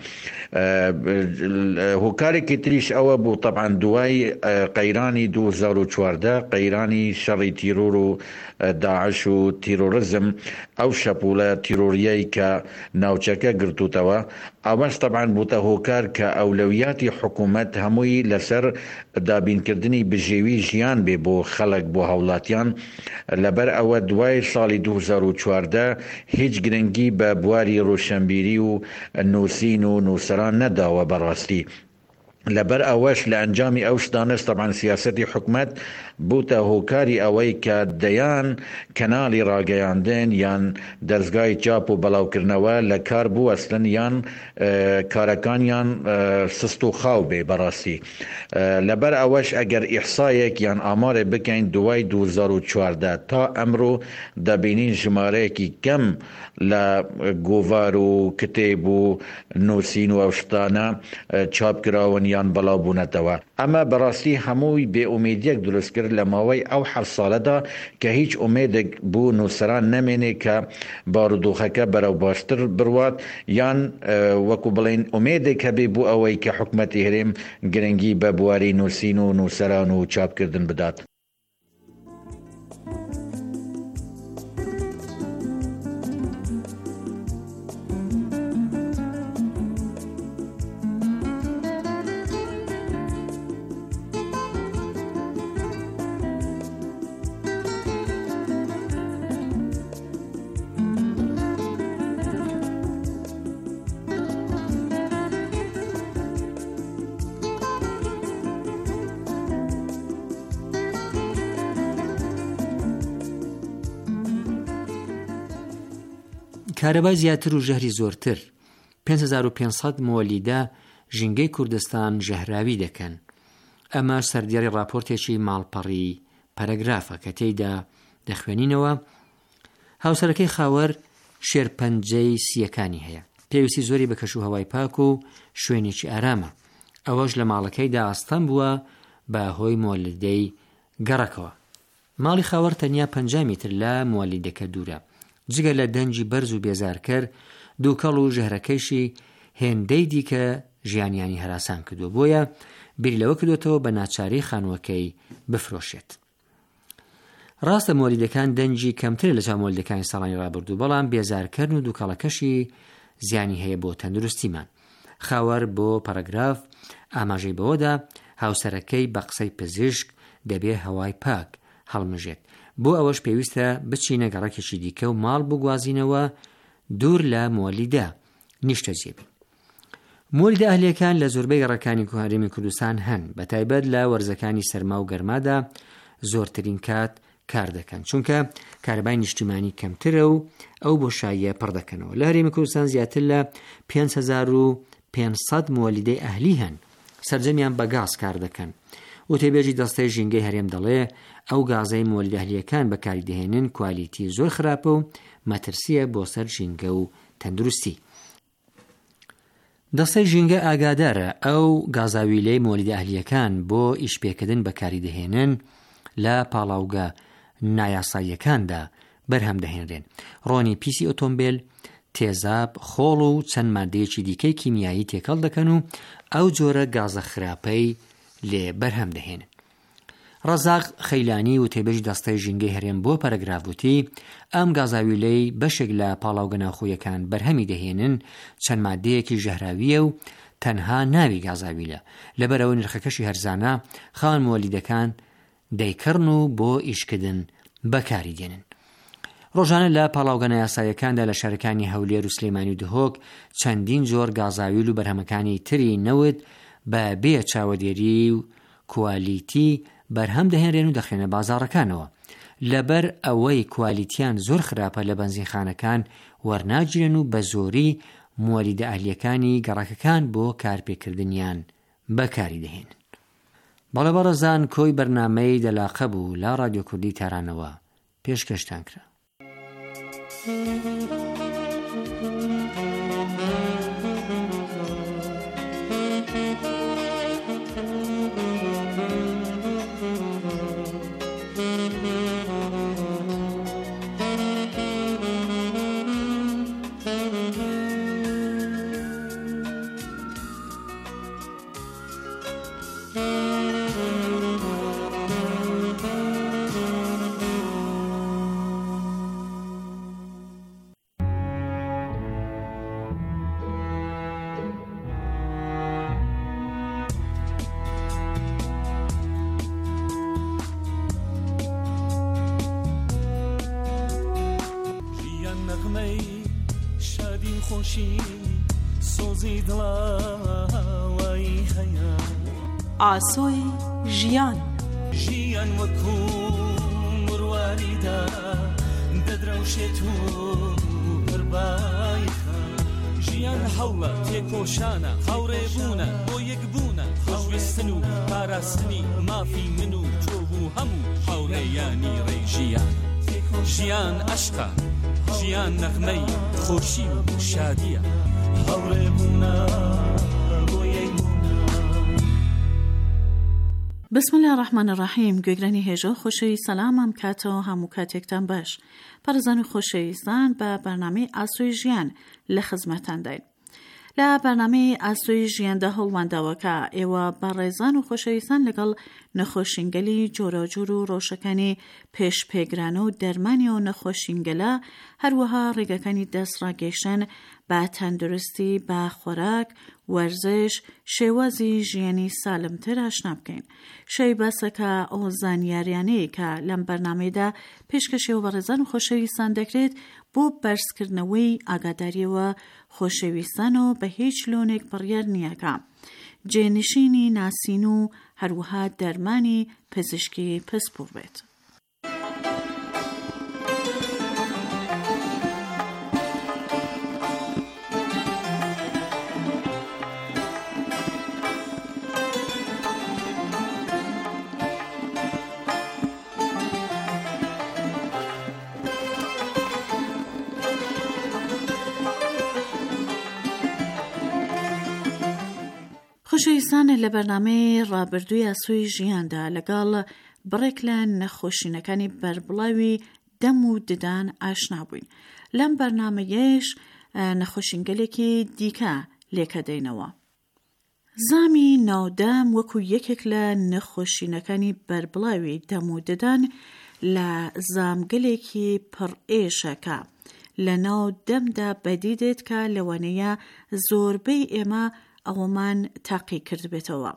هۆکارێکی تریش ئەوە بوو طبعا دوای قەیرانی دوو هەزار و چواردە، قەیرانی شەڕی تیرۆر و داعش و تیرۆرزم، ئەو شەپۆلە تیرۆریەی کە ناوچەکە گرتوتەوە، ئەوەش طبعا بووتە هۆکار کە ئەولەویاتی حکوومەت هەمووی لەسەر دابینکردنی بژێوی ژیان بێ بۆ خەڵک، بۆ هاوڵاتیان. لەبەر ئەوە دوای ساڵی دوو هەزار و چواردە هیچ گرنگی بە بواری ڕۆشنبیری و نووسین و نووسەران نەداوە بەڕاستی. لەبەر ئەوەش لە ئەنجامی ئەو شتانەش طبعا سیاسەتی حکومەت بووتە هۆکاری ئەوەی کە دەیان کەناڵی ڕاگەیاندن یان دەستگای چاپ و بەڵاوکردنەوە لە کار بوو ئەسلن یان کارەکانیان سست و خاو بێ بەڕاستی. لەبەر ئەوەش ئەگەر ئیحسایەک یان ئامارێ بکەین دوای دوو هەزار و چواردە تا ئەمڕۆ دەبینین ژمارەیەکی کەم لە گۆڤار و کتێب و نووسین و ئەو شتانە چاپ کراون یان بەڵاوبوونەتەوە. ئەمە بەڕاستی هەمووی بێئومێدیەک دروست کرد لە ماوەی ئەو حەوت ساڵەدا کە هیچ ئومێدێک بوو نووسران نەمێنێ کە بارودۆخەکە بەرەو باشتر بڕوات یان وەکو بڵێن ئومێدێک هەبێ بوو ئەوەی کە حکومەتی هەرێم گرنگی بە بواری نووسین و نووسەران و چاپکردن بدات. کارەبای زیاتر و ژەهری زۆرتر پێنج هەزار و پێنج سەد مۆلیدە ژینگەی کوردستان ژەهراوی دەکەن. ئەمە سەردیاری راپۆرتێکی ماڵپەڕی پەرەگرافە کە تێیدا دەخوێنینەوە هاوسەرەکەی خاوەر شێرپەنجەی سیەکانی هەیە. پێویستی زۆری بە کەش و هەوای پاک و شوێنێکی ئارامە. ئەوەش لە ماڵەکەیدا ئاستان بووە بە هۆی مۆلیدەی گەڕەکەوە. ماڵی خاوەر تەنیا پەنجا میتر لە مۆلیدەکە دوورە. جگە لە دەنجی بەرز و بێزارکەر دووکەڵ و ژەهرەکەیشی هێندەی دیکە ژیانیانی هەراسان کردو بۆیە بیری لەوە کردوێتەوە بە ناچاری خانووەکەی بفرۆشێت. ڕاستە مۆلیدەکان دەنجی کەمتر لە چاو مۆلیدەکانی ساڵانی ڕابردوو بەڵام بێزارکردن و دووکەڵەکەشی زیانی هەیە بۆ تەندروستیمان. خاوەر بۆ پەرەگراف ئاماژەی بەوەدا هاوسەرەکەی بە قسەی پزیشک دەبێ هەوای پاک هەڵمژێت. بۆ ئەوەش پێویستە بچینە گەڕەکێکی دیکە و ماڵ بگوازینەوە دوور لە مۆلیدە نیشتە جێبی. مۆلیدە ئەهلیەکان لە زۆربەی گەڕەکانی هەرێمی کوردستان هەن، بە تایبەت لە وەرزەکانی سەرما و گەرمادا زۆرترین کات کار دەکەن چونکە کارەبای نیشتیمانی کەمترە و ئەو بۆشاییە پڕ دەکەنەوە. لە هەرێمی کوردستان زیاتر لە پێنج هەزار و پێنج سەد مۆلیدەی ئەهلی هەن، سەرجەمیان بە گاز کار دەکەن. وتێبێژی دەستەی ژینگەی هەرێم دەڵێ ئەو گازەی مۆلیدە ئەهلیەکان بەکاری دەهێنن کوالیتی زۆر خراپە و مەترسیە بۆ سەر ژینگە و تەندروستی. دەستەی ژینگە ئاگادارە ئەو گازاویلەی مۆلیدە ئەهلیەکان بۆ ئیشپێکردن بەکاری دەهێنن لە پاڵاوگە نایاساییەکاندا بەرهەم دەهێنرێن. ڕۆنی پیسی ئۆتۆمبیل، تێزاب، خۆڵ و چەند مادەیەکی دیکەی کیمیایی تێکەڵ دەکەن و ئەو جۆرە گازە خراپەی لێ بەرهەم دەهێنن. ڕەزاق خەیلانی و تێبێژی دەستەی ژینگەی هەرێم بۆ پەرەگرافوتی ئەم گازاویلەی بەشێک لە پاڵاوگە ناوخۆیەکان بەرهەمی دەهێنن چەند مادەیەکی ژەهراویە و تەنها ناوی گازاویلە. لەبەرەوە نرخەکەشی هەرزانە خاوەن مۆلیدەکان دەیکڕن و بۆ ئیشکردن بەکاری دێنن. ڕۆژانە لە پاڵاوگە نایاساییەکاندا لە شارەکانی هەولێر و سلێمانی و دهۆک چەندین جۆر گازاویل و بەرهەمەکانی تری نەوت بە بێ چاوەدێری و کوالیتی بەرهەم دەهێنرێن و دەخێنە بازاڕەکانەوە. لەبەر ئەوەی کوالیتیان زۆر خراپە لە بەنزینخانەکان وەرناگیرن و بە زۆری مۆلیدە ئەهلیەکانی گەڕەکەکان بۆ کارپێکردنیان بەکاری دەهێنن. بەڵێ بەڕێزان کۆی بەرنامەی دەلاقە بوو لە ڕادیۆ کوردی تارانەوە پێشکەشتان کرا. ئاسۆی ژیان ژیان وەکو مرواریدا دەدرەوشێت و هەربایخە ژیان هەوڵە تێکۆشانە هاوڕێبوونە بۆ یەکبوونە خۆشویستن و پاراستنی مافی من و تۆ بوو هەموو هاوڕێیانی ڕێی ژیان. ژیان عەشقە، ژیان نەغمەی خۆشی و شادیە، هاوڕێبوونە بۆ یەکبوونە بسم الله الرحمن الرحیم. گوگرانی هجا خوشی سلامم کتا همو کتکتن باش. پرزانو خوشیستان به برنامه اسوی جیان لخدمتتان داین. لا برنامه اسوی جیان ده هولمنداوکا ایوا برزان و خوشیستان لگل نخوشینگلی جورا جورو روشکنی پیش پیگرانو درمانی و نخوشینگلا هر وها رگکنی دست را گیشن با تندرستی با خوراک ورزش شوازی جیانی سالمتر آشنا بکن. شی بسه که او زانیاریانی که لم برنامه ده پیشکشی و برزان و خوشیستان دکرید بو برس کرنوی آگاداری و خوشیستان و به هیچ لونک بریر نیاکا. جنشینی ناسینو هر وها درمانی پزشکی پس پور بید. خوشیستان لبرنامه رابردوی اسوی جیان ده لگال برکلن نخوشینکانی بربلاوی دم و ددان آشنا بوین. لم برنامه یش نخوشینگلی که دیکا لیکه دینوا. زامی نودم وکو یکیک لنخوشینکانی بربلاوی دم و ددان لزامگلی که پر ایشه که لناو دم ده بدیدت که لوانیا زوربی اما اومان تاقی کرد بیتوا.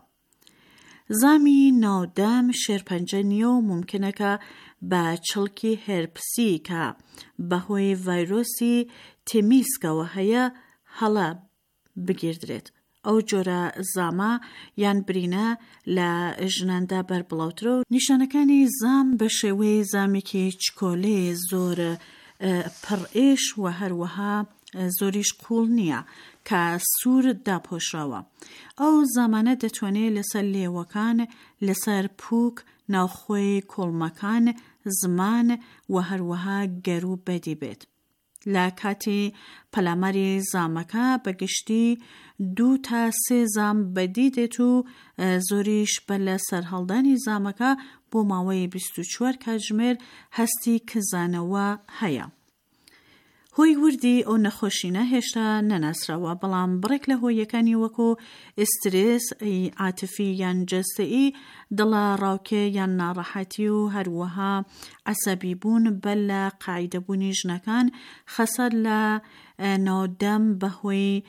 زامی نودم شرپنجانیو ممکنه که با چلکی هرپسی که بهوی ویروسی تمیسکه و هیا حالا بگیردرد. او جورا زاما یان برینه لجنانده بر بلاوترو نشانکانی زام بشوی زامی که چکوله زور پر ایش و هر وها زوریش قول نیه که سور دا پوش راوه. او زمانه دتوانه لسر لیوکان، لسر پوک، ناخوی کلمکان، زمان و هر وها گرو بدی بید. لکاتی پلامری زامکا بگشتی دو تا سه زام بدیده تو زوریش بله سرحالدانی زامکا بو ماوی بیست و چوار کجمر هستی کزانوا هیا. هوی وردی او نخوشینه هشتا ننسروا بلام برک له یکانی وکو استرس ای عاطفی یان جسدی دلا راوکه یان ناراحتی و هر وها عصبی بون بلا قاعده بونی جنکان خسر ل نادم بهوی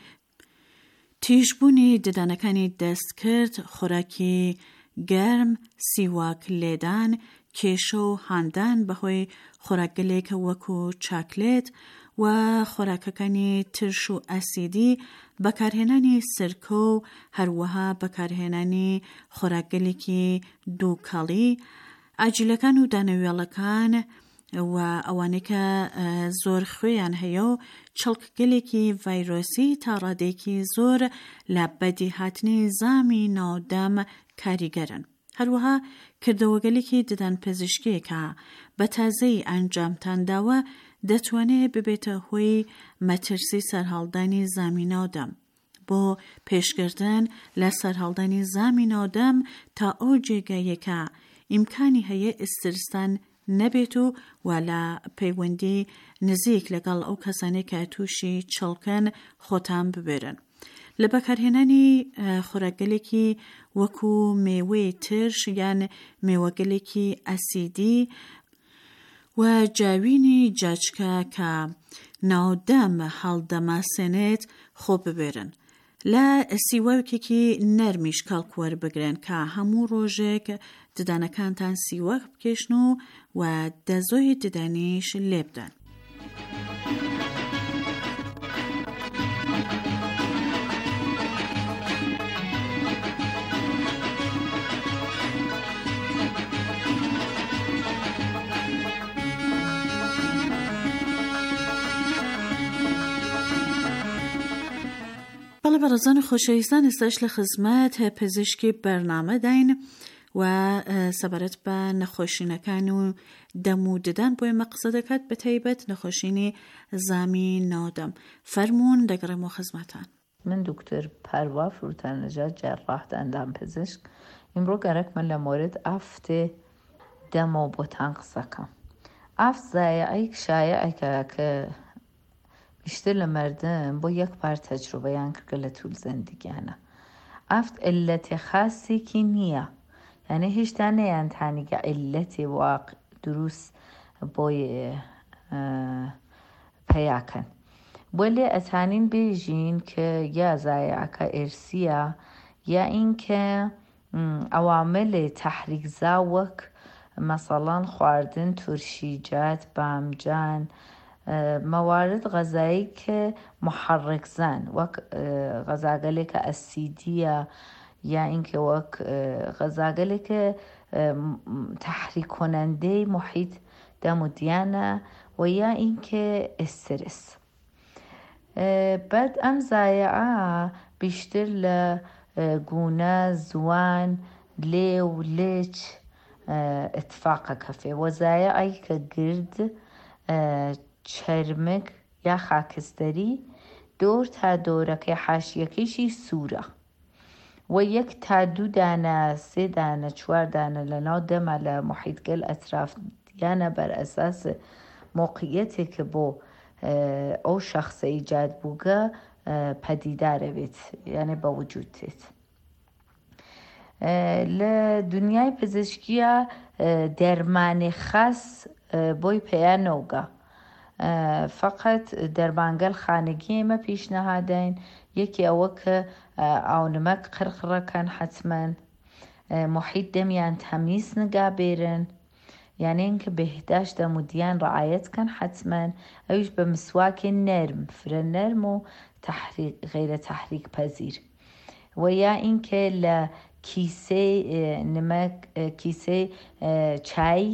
تیش بونی ددانکانی دست کرد خوراکی گرم سیواک لیدان کشو هاندان بهوی خوراکگلی که وکو چاکلیت و خوراکەکانی ترش و ئەسیدی بەکارهێنانی سرکە و هەروەها بەکارهێنانی خۆراکگەلێکی دووکەڵی ئاجیلەکان و دانەوێڵەکان و ئەوانەی کە زۆر خوێیان هەیە و چڵکگەلێکی ڤایرۆسی تا ڕادێکی زۆر لە بەدی هاتنی زامی ناودەم کاریگەرن. هەروەها کردەوەگەلێکی ددان پزیشکی کە بە تازەی ئەنجامتان داوە دەتوانێت ببێتە هۆی مەترسی سەرهەڵدانی زامی ناودەم بۆ پێشکردن لە سەرهەڵدانی زامی ناودەم تا ئەو جێگایە کە ئیمکانی هەیە ئسترسان نەبێت و وا لە پەیوەندی نزیک لەگەڵ ئەو کەسانەی کە تووشی چڵکن خۆتان ببێرن. لە بەکارهێنانی خۆراکگەلێکی وەکو مێوەی ترش یان مێوەگەلێکی ئەسیدی و جاوینی جاچکە کە ناودەم هەڵدەماسێنێت خۆ ببێرن. لە سیوەکێکی نەرمیش کاڵکوەر بگرن کە هەموو ڕۆژێک ددانەکانتان سیوەک بکێشن و و دەزۆی ددانیش لێ بدەن. بله برازان خوشایستان استش لخدمت پزشکی برنامه دین و سبارت به نخوشینکان و دمو ددن بوی مقصد کد به تایبت نخوشینی زامی نادم فرمون دگرم و خدمتان. من دکتر پروا فروتن نژاد جراح دندان پزشک ئیمڕۆ گەرەکمە لە مۆرد ئافتێ دەمەوە بۆتان قسەکەم. ئافت زایعەیەک شایعەکە کە بیشتر لە مردم بۆ یەک پار تەجروبەیان کردکە لە توول زەندگیانە. ئافت علەتێ خاسێکی نییە، یعنی هێشتا نەیانتانیگە علەتێ واقع دروست بۆی پەیاکەن. بۆ لێ ئەتانین بێژین کە یا زایعەکە ئێرسیە یا اینکە ئەواملێ تەحریکزا وەک مەسەڵەن خواردن تورشیجات، بامجان، موارد غەزایی کە محرکزان وەک غەزاگەلێکە ئەسیدیە یا اینکە وەک غەزاگەلێکە تەحریک کۆنەندەی محیط دەمودیانە و یا اینکە ئسترس. بعد ئەم زایعە بیشتر لە گونە، زوان، لێ و لێچ اتفاقە کەفێ و زایعەی کە گرد، چەرمک یا خاکستەری دۆر تا دۆرەکەی حاشیەکەیشی سوورە و یەک تا دوو دانە، سێ دانە، چوار دانە لە ناو دەمە لە محیطگەل ئەتراف یانە بەر ئەساس موقعیەتێکە بۆ ئەو شەخصە ئیجاد بووگە پەدیدارە بێت، یعنی بە وجود تێت. لە دنیای پزیشکیە دەرمانی خاص بۆی پێیان نەوگە، فقط دەرمانگەل خانگی ئێمە پیشنەهادەین. یەکی ئەوە کە ئاونمەک قرقڕەکەن حتمەن، محیط دەمیان تەمیز نگا بێرن، یعنی اینکە بهداشت دەمودیان ڕعایەت کەن حتمەن، ئەویش بە مسواکی نەرم، فرە نەرم و غیرە تەحریک پەزیر، و یا اینکە لە کیسەی نمەک، کیسەی چای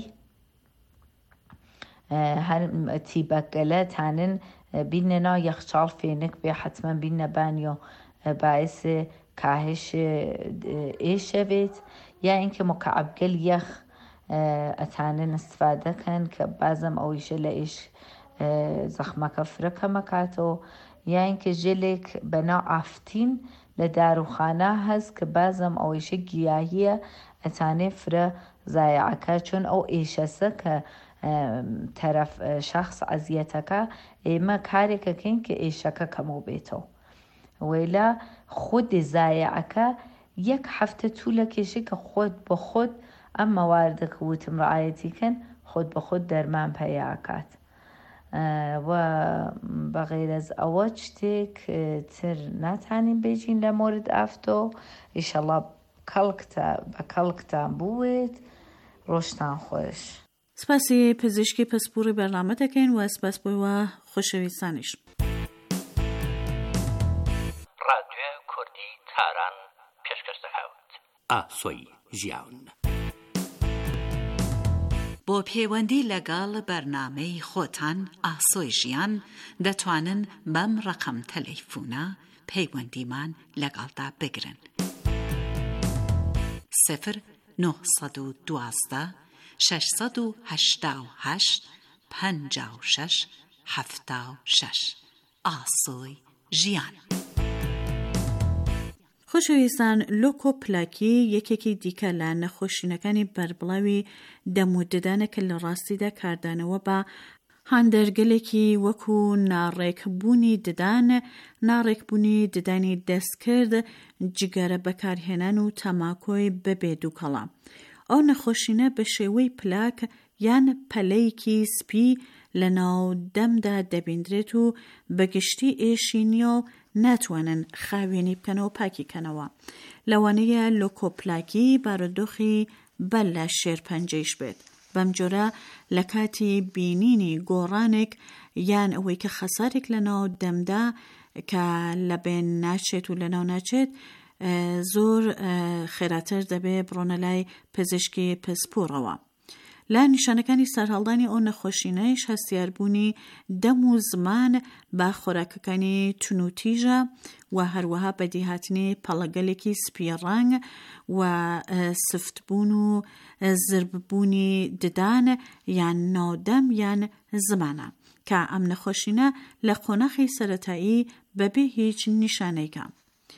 هەر تیبەکەلە تانن بینە ناو یەخچاڵ فێنک بێ حتمەن بینە بانیۆ باعث کاهش ئێشە بێت، یا اینکە مکعبگەل یەخ ئەتانن استفادەکەن کە بازم ئەویشە لە ئێش زەخمەکە فرەکە مەکاتەوە، یا اینکە ژێلێک بەناو ئافتین لە داروخانە هەست کە بازم ئەویشە گیاهیە ئەتانێ فرە زایعەکە، چۆن ئەو ئێشەسە کە تەرەف شخص عەزیەتەکە ئێمە کارێکەکەین کە ئێشەکە کەمەوە بێتەوە. وێلا خودی زایعەکە یەک هەفتە توولە کێشی کە خۆت بە خۆت ئەم مەواردەکە وتم ڕعایەتیکەن خۆت بە خۆت دەرمان پەیاکات. و بەغیر ئەز ئەوە شتێک تر ناتانین بێژین لە مۆرد ئافتۆ. ئیشەڵا بە کەڵکتان بوێت، ڕۆژتان خۆش. سپاسی پزیشکی پسپوری بەرنامە دەکەین و سپاس بۆیوە خۆشەویستانیش. رادیۆ کوردی تاران پێشکەش دەکەوت. ئاسۆی ژیان. بۆ پەیوەندی لەگەڵ بەرنامەی خۆتان ئاسۆی ژیان دەتوانن بەم ڕقم تەلەیفۆنە پەیوەندیمان لەگەڵدا بگرن. سفر نۆ سەد و دوازدە شەش سەد و هەشتا و هەشت پەنجا و شەش هەفتا و شەش. ئاسۆی ژیان. خۆشەویستان، لۆکۆپلاکی یەکێکی دیکە لە نەخۆشینەکانی بەربڵاوی دەموددانەکە لە ڕاستیدا کاردانەوە بە هاندەرگەلێکی وەکو ناڕێکبوونی ددان، ناڕێکبوونی ددانی دەستکرد، جگەرە بەکارهێنان و تەماکۆی بەبێ دووکەڵە. ئەو نەخۆشینە بە شێوەی پلاک یان پەلەیەکی سپی لە ناو دەمدا دەبیندرێت و بەگشتی ئێشینیە و ناتوانن خاوێنی بکەنەوە پاکیکەنەوە. لەوانەیە لۆکۆپلاکی بارودۆخی بەر لە شێرپەنجەیش بێت. بەم جۆرە لە کاتی بینینی گۆڕانێک یان ئەوەی کە خەسارێک لە ناو دەمدا کە لە بێن ناچێت و لە ناو ناچێت، زۆر خێراتر دەبێ بڕۆنە لای پزیشکی پسپۆڕەوە. لە نیشانەکانی سەرهەڵدانی ئەو نەخۆشینەیش هەستیاربوونی دەم و زمان بە خۆراکەکانی تونوتیژە و هەروەها بەدیهاتنی پەڵەگەلێکی سپیڕنگ و سفتبوون و زرببوونی ددان یان ناودەم یان زمانە کە ئەم نەخۆشینە لە قۆناغی سەرەتایی بەبێ هیچ نیشانەیەکە.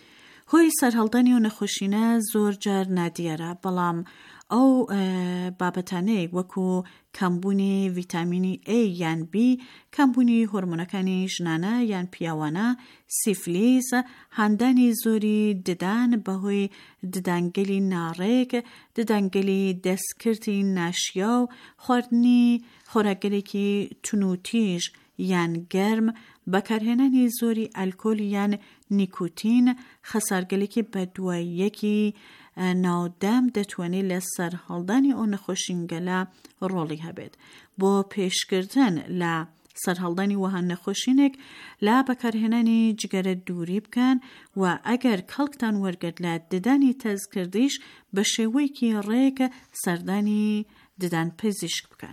هۆی سەرهەڵدانی و نەخۆشینە زۆر جار نادیارە، بەڵام ئەو بابەتانەی وەکو کەمبوونی ڤیتامینی A یان B، کەمبوونی هۆرمۆنەکانی ژنانە یان پیاوانە، سیفلیس، هاندانی زۆری ددان بەهۆی ددانگەلی ناڕێک، ددانگەلی دەستکردی ناشیا و خواردنی خۆراکگەرێکی تونوتیژ یان گەرم، بەکارهێنانی زۆری ئەلکۆل یان نیکوتین، خەسارگەلێکی بەدواییەکی ناودام دەتوانێت لە سەرهەڵدانی ئەو نەخۆشینگەلە ڕۆڵی هەبێت. بۆ پێشکردن لە سەرهەڵدانی وەها نەخۆشینێک لا بەکارهێنانی جگەرە دووری بکەن و ئەگەر کەڵکتان وەرگرت لە ددانی تەزکردیش بە شێوەیەکی ڕێک سەردانی ددان پزیشک بکەن.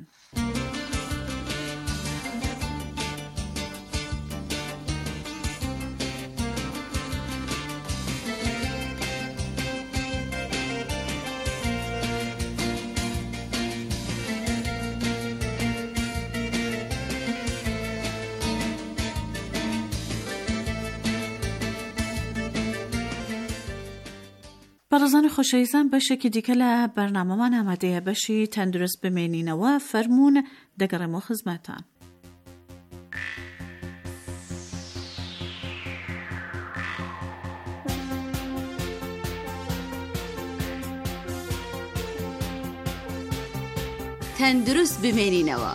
بەڕێزانی خۆشەویستان، بەشێکی دیکە لە بەرنامەمان ئامادەیە، بەشی تەندروست بمێنینەوە. فەرموون دەگەڕێمەوە خزمەتان. تەندروست بمێنینەوە.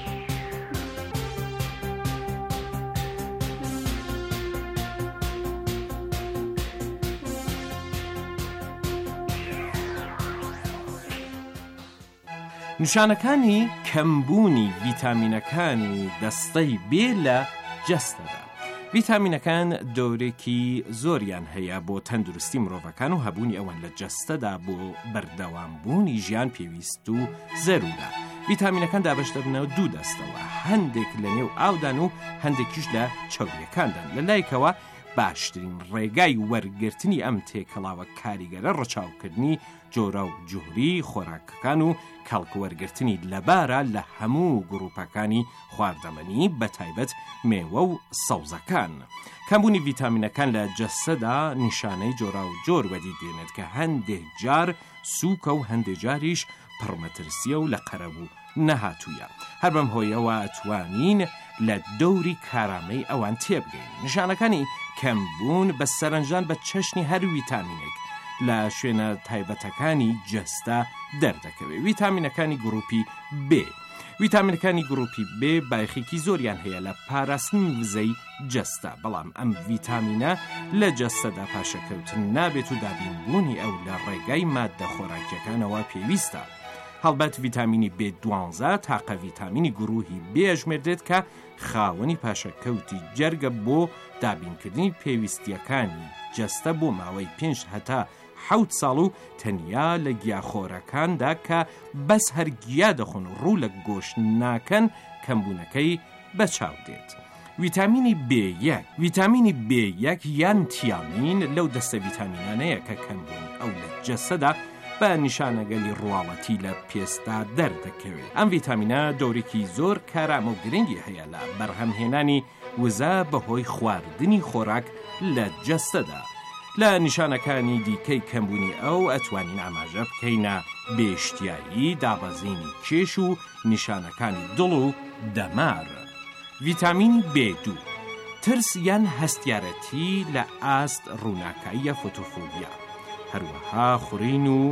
نیشانەکانی کەمبوونی ڤیتامینەکانی دەستەی بێ لە جەستەدا. ڤیتامینەکان دۆرێکی زۆریان هەیە بۆ تەندروستی مرۆڤەکان و هەبوونی ئەوان لە جەستەدا بۆ بەردەوامبوونی ژیان پێویست و زەرورە. ڤیتامینەکان دابەش دەبنەوە دوو دەستەوە، هەندێک لە نێو ئاودان و هەندێکیش لە چاودیەکاندان. لە لایکەوە باشترین ڕێگای وەرگرتنی ئەم تێکەڵاوە کاریگەرە ڕەچاوکردنی جۆرە و جوهری خۆراکەکان و کەڵکوەرگرتنی لەبارە لە هەموو گروپەکانی خواردەمەنی، بەتایبەت مێوە و سەوزەکان. کەمبوونی ڤیتامینەکان لە جەستەدا نیشانەی جۆرە و جۆر وەدی دێنێت کە هەندێک جار سووکە و هەندێک جاریش پڕمەترسیە و لە قەرەبوو نەهاتوویە. هەر بەم هۆیەوە ئەتوانین لە دەوری کارامەی ئەوان تێبگەین. نیشانەکانی کەمبوون بە سەرنجان بە چەشنی هەر ڤیتامینێک لە شوێنە تایبەتەکانی جەستە دەردەکەوێت. ڤیتامینەکانی گروپی B. ڤیتامینەکانی گروپی B بایخێکی زۆریان هەیە لە پاراستنی وزەی جەستە، بەڵام ئەم ڤیتامینە لە جەستەدا پاشەکەوتن نابێت و دابینبوونی ئەو لە ڕێگای ماددە خۆراکیەکانەوە پێویستە. هەڵبەت ڤیتامینی بێ دوانزە تاقە ڤیتامینی گروهی B ئەژمێردێت کە خاوەنی پاشەکەوتی جەرگە بۆ دابینکردنی پێویستیەکانی جەستە بۆ ماوەی پێنج هەتا حەوت ساڵ و تەنیا لە گیاخۆرەکاندا کە بەس هەر گیا دەخۆن و ڕوو لە گۆشت ناکەن کەمبوونەکەی بەچاو دێت. ڤیتامینی B یەک. ڤیتامینی B یەک یان تیامین لەو دەستە ڤیتامینانەیە کە کەمبوون ئەو لە جەستەدا بە نیشانەگەلی ڕواڵەتی لە پێستا دەردەکەوێت. ئەم ڤیتامینە دۆرێکی زۆر کارامە و گرنگی هەیە لە بەرهەمهێنانی وزە بەهۆی خواردنی خۆراک لە جەستەدا. لە نیشانەکانی دیکەی کەمبوونی ئەو ئەتوانین ئاماژە بکەینە بێشتیایی، دابەزینی کێش و نیشانەکانی دڵ و دەمار. ڤیتامینی B دوو. ترس یان هەستیارەتی لە ئاست، ڕووناکاییە، فۆتۆفۆبیا. هەروەها خوڕین و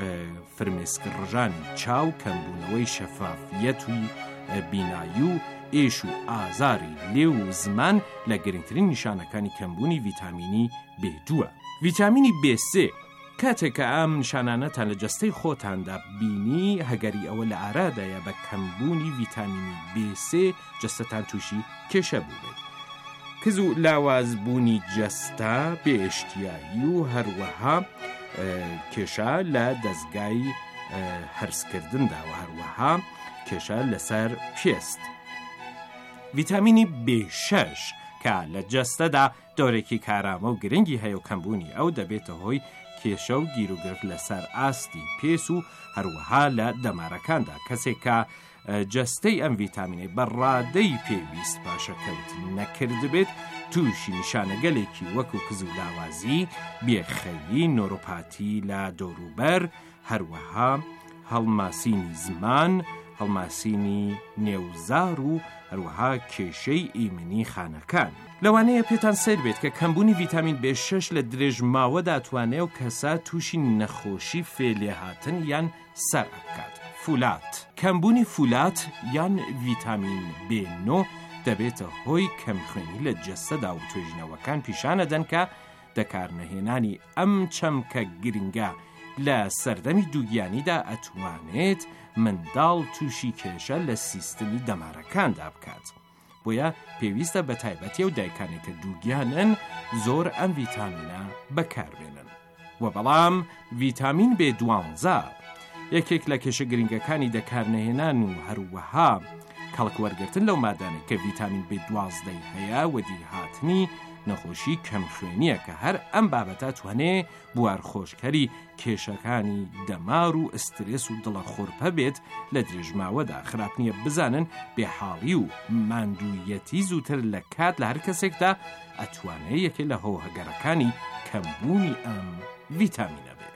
فرمێسکڕژانی چاو، کەمبوونەوەی شەفافیەت و بینایی و ئێش و ئازاری لێ و زمان لە گرنگترین نیشانەکانی کەمبوونی ڤیتامینی B دووە. ڤیتامینی B سێ. کاتێک کە ئەم نیشانانەتان لە جەستەی خۆتاندا بینی، هەگەری ئەوە لە ئارادایە بە کەمبوونی ڤیتامینی B سێ جەستەتان تووشی کێشە بووبێت. کز و لاوازبوونی جەستە، بێشتیایی و هەروەها کێشە لە دەستگای هەرسکردندا و هەروەها کێشە لەسەر پێست. ڤیتامینی B شەش کە لە جەستەدا دۆرێکی کارامە و گرنگی هەیە و کەمبوونی ئەو دەبێتە هۆی کێشە و گیرروگرت لەسەر ئاستی پێس و هەروەها لە دەمارەکاندا. کەسێک کە جەستەی ئەم ڤیتامینەی بەڕادەی پێویست پاشەکەوت نەکرد بێت، تووشی نیشانەگەلێکی وەکو کز و لاوازی، بێخەوی، نۆرۆپاتی لە دەوروبەر، هەروەها هەڵماسینی زمان، هەڵماسینی نێوزار و هەروەها کێشەی ئیمنی خانەکان. لەوانەیە پێتان سیر بێت کە کەمبوونی ڤیتامین بێ شەش لە درێژ ماوەدا توانێ و کەسە تووشی نەخۆشی فێلێهاتن یان سەر بکات. فولات کەمبوونی فولات یان ڤیتامین بێ نۆ دەبێتە هۆی کەمخوێنی لە جەستەدا و توێژینەوەکان پیشانەدەن کە دەکارنەهێنانی ئەم چەمکە گرنگە لە سەردەمی دووگیانیدا ئەتوانێت منداڵ تووشی کێشە لە سیستمی دەمارەکاندا بکات. بۆیە پێویستە بە تایبەتی و دایکانێکە دووگیانن زۆر ئەم ڤیتامینە بەکاربێنن. و بەڵام ڤیتامین بێ دوانزە یەکێک لە کێشە گرنگەکانی دەکارنەهێنان و هەروەها کەڵکوەرگرتن لەو مادانێک کە ڤیتامین بێ دوازدەی هەیە وەدی هاتنی نەخۆشی کەمخوێنیە کە هەر ئەم بابەتە توانێ بوارخۆشکەری کێشەکانی دەمار و ئسترێس و دڵە خۆرپە بێت لە درێژماوەدا. خراپ نییە بزانن بێحاڵی و ماندوویەتی زووتر لە کات لە هەر کەسێکدا ئەتوانێت یەکێ لە هۆهەگەرەکانی کەمبوونی ئەم ڤیتامینە بێت.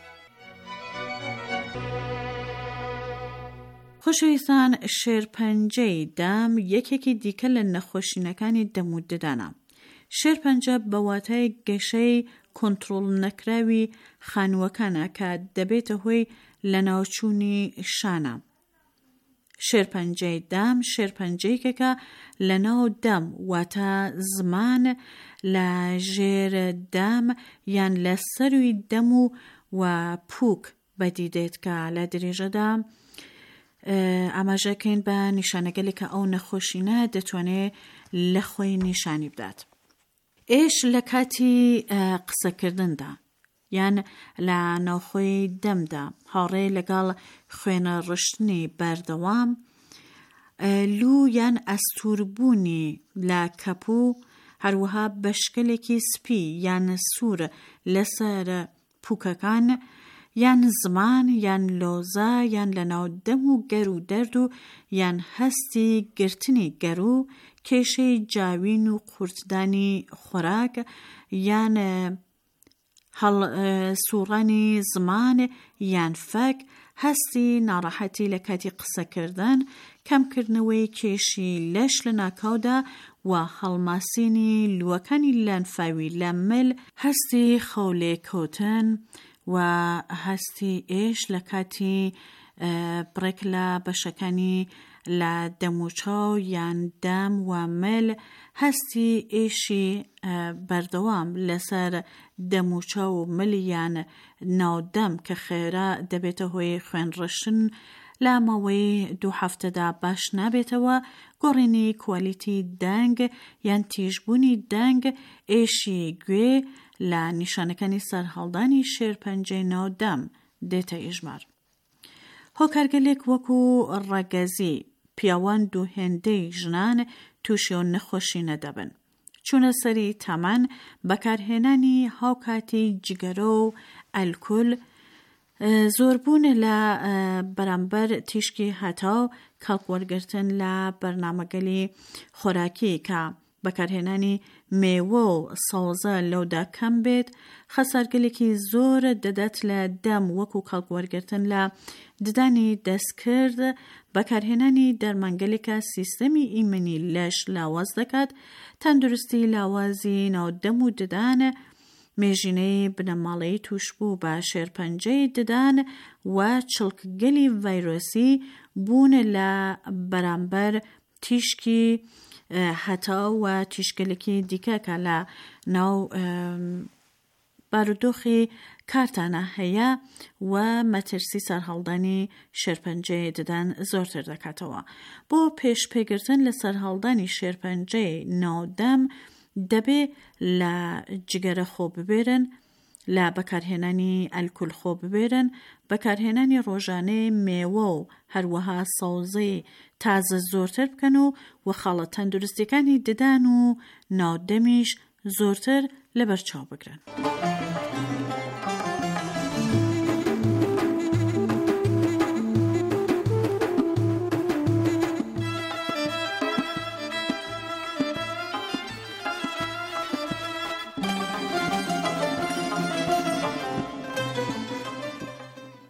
خۆشەویستان، شێرپەنجەی دام یەکێکی دیکە لە نەخۆشینەکانی دەموددانە. شێرپەنجە بەواتای گەشەی کۆنتڕۆڵ نەکراوی خانووەکانە کە دەبێتە هۆی لە ناوچوونی شانە. شێرپەنجەی دام شێرپەنجەیەکە لە ناو دەم واتە زمان لە ژێر دام یان لە سەروی دەم و و پووک بەدیدێت کە لە درێژەدا ئاماژەکەین بە نیشانەگەلی کە ئەو نەخۆشینە دەتوانێت لە خۆی نیشانی بدات. ئێش لە کاتی قسەکردندا یان لە ناوخۆی دەمدا هاوڕێ لەگەڵ خوێنە ڕشتنی بەردەوام، لو یان ئەستوربوونی لە کەپوو، هەروەها بەشکلێکی سپی یان سوور لەسەر پووکەکان، یان زمان یان لۆزە یان لە ناو دەم و گەر و دەرد و یان هەستی گرتنی گەر و کێشەی جاوین و قورتدانی خۆراک یان سوڕانی زمان یان فەک، هەستی ناڕەحەتی لە کاتی قسەکردن، کەمکردنەوەی کێشی لەش لە ناکاودا و هەڵماسینی لوەکانی لەنفاوی لە مل، هەستی خەولێ کۆتن و هەستی ئێش لە کاتی بڕێک لە بەشەکانی لە دەموچاو یان دام و مل، هەستی ئێشی بەردەوام لەسەر دەموچاو و مل یان ناودەم کە خێرا دەبێتە هۆی خوێنڕشن لە ماوەی دوو هەفتەدا باش نابێتەوە، گۆڕینی کوالیتی دەنگ یان تیژبوونی دەنگ، ئێشی گوێ لە نیشانەکانی سەرهەڵدانی شێرپەنجەی ناودەم دێتە ئیژمار. هۆکارگەلێک وەکو ڕەگەزی، پیاوان دوو هێندەی ژنان تووشی و نەخۆشی نەدەبن. چونە سەری تەمان، بەکارهێنانی هاوکاتی جگەرە و ئەلکۆل، زۆربوون لە بەرامبەر تیشکی هەتاو، کەڵکوەرگرتن لە بەرنامەگەلی خۆراکی کە بەکارهێنانی مێوە و سەوزە لەودا کەم بێت، خەسارگەلێکی زۆر دەدات لە دەم وەکو کەڵکوەرگرتن لە ددانی دەستکرد، بەکارهێنانی دەرمانگەلێکە سیستەمی ئیمنی لەش لاواز دەکات، تەندروستی لاوازی ناودەم و ددان، مێژینەی بنەماڵەی توشبوو بە شێرپەنجەی ددان و چڵکگەلی ڤایرۆسی بوون لە بەرامبەر تیشکی هەتا و تیشکەلێکی دیکە کە لە ناو بارودۆخی کارتانە هەیە و مەترسی سەرهەڵدانی شێرپەنجەی ددان زۆرتر دەکاتەوە. بۆ پێش پێگرتن لە سەرهەڵدانی شێرپەنجەی ناودەم دەبێ لە جگەرە خۆ ببێرن، لە بەکارهێنانی ئەلکۆل خۆ ببێرن، بەکارهێنانی ڕۆژانەی مێوە و هەروەها سەوزەی تازە زۆرتر بکەن و و خاڵە تەندروستیەکانی ددان و ناودەمیش زۆرتر لەبەرچاو بگرن.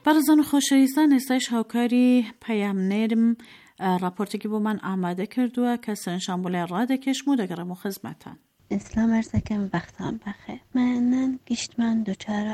بەڕێزان و خۆشەویستان، ئێستاش هاوکاری پەیامنێرم راپۆرتێکی بۆمان ئامادە کردووە کە سەرنجام بۆ لای ڕادەکێشم و دەگەڕێم و خزمەتان. ئیسلام ئەرزەکەم بەختان بەخێر. مەنان گشتمان دووچارە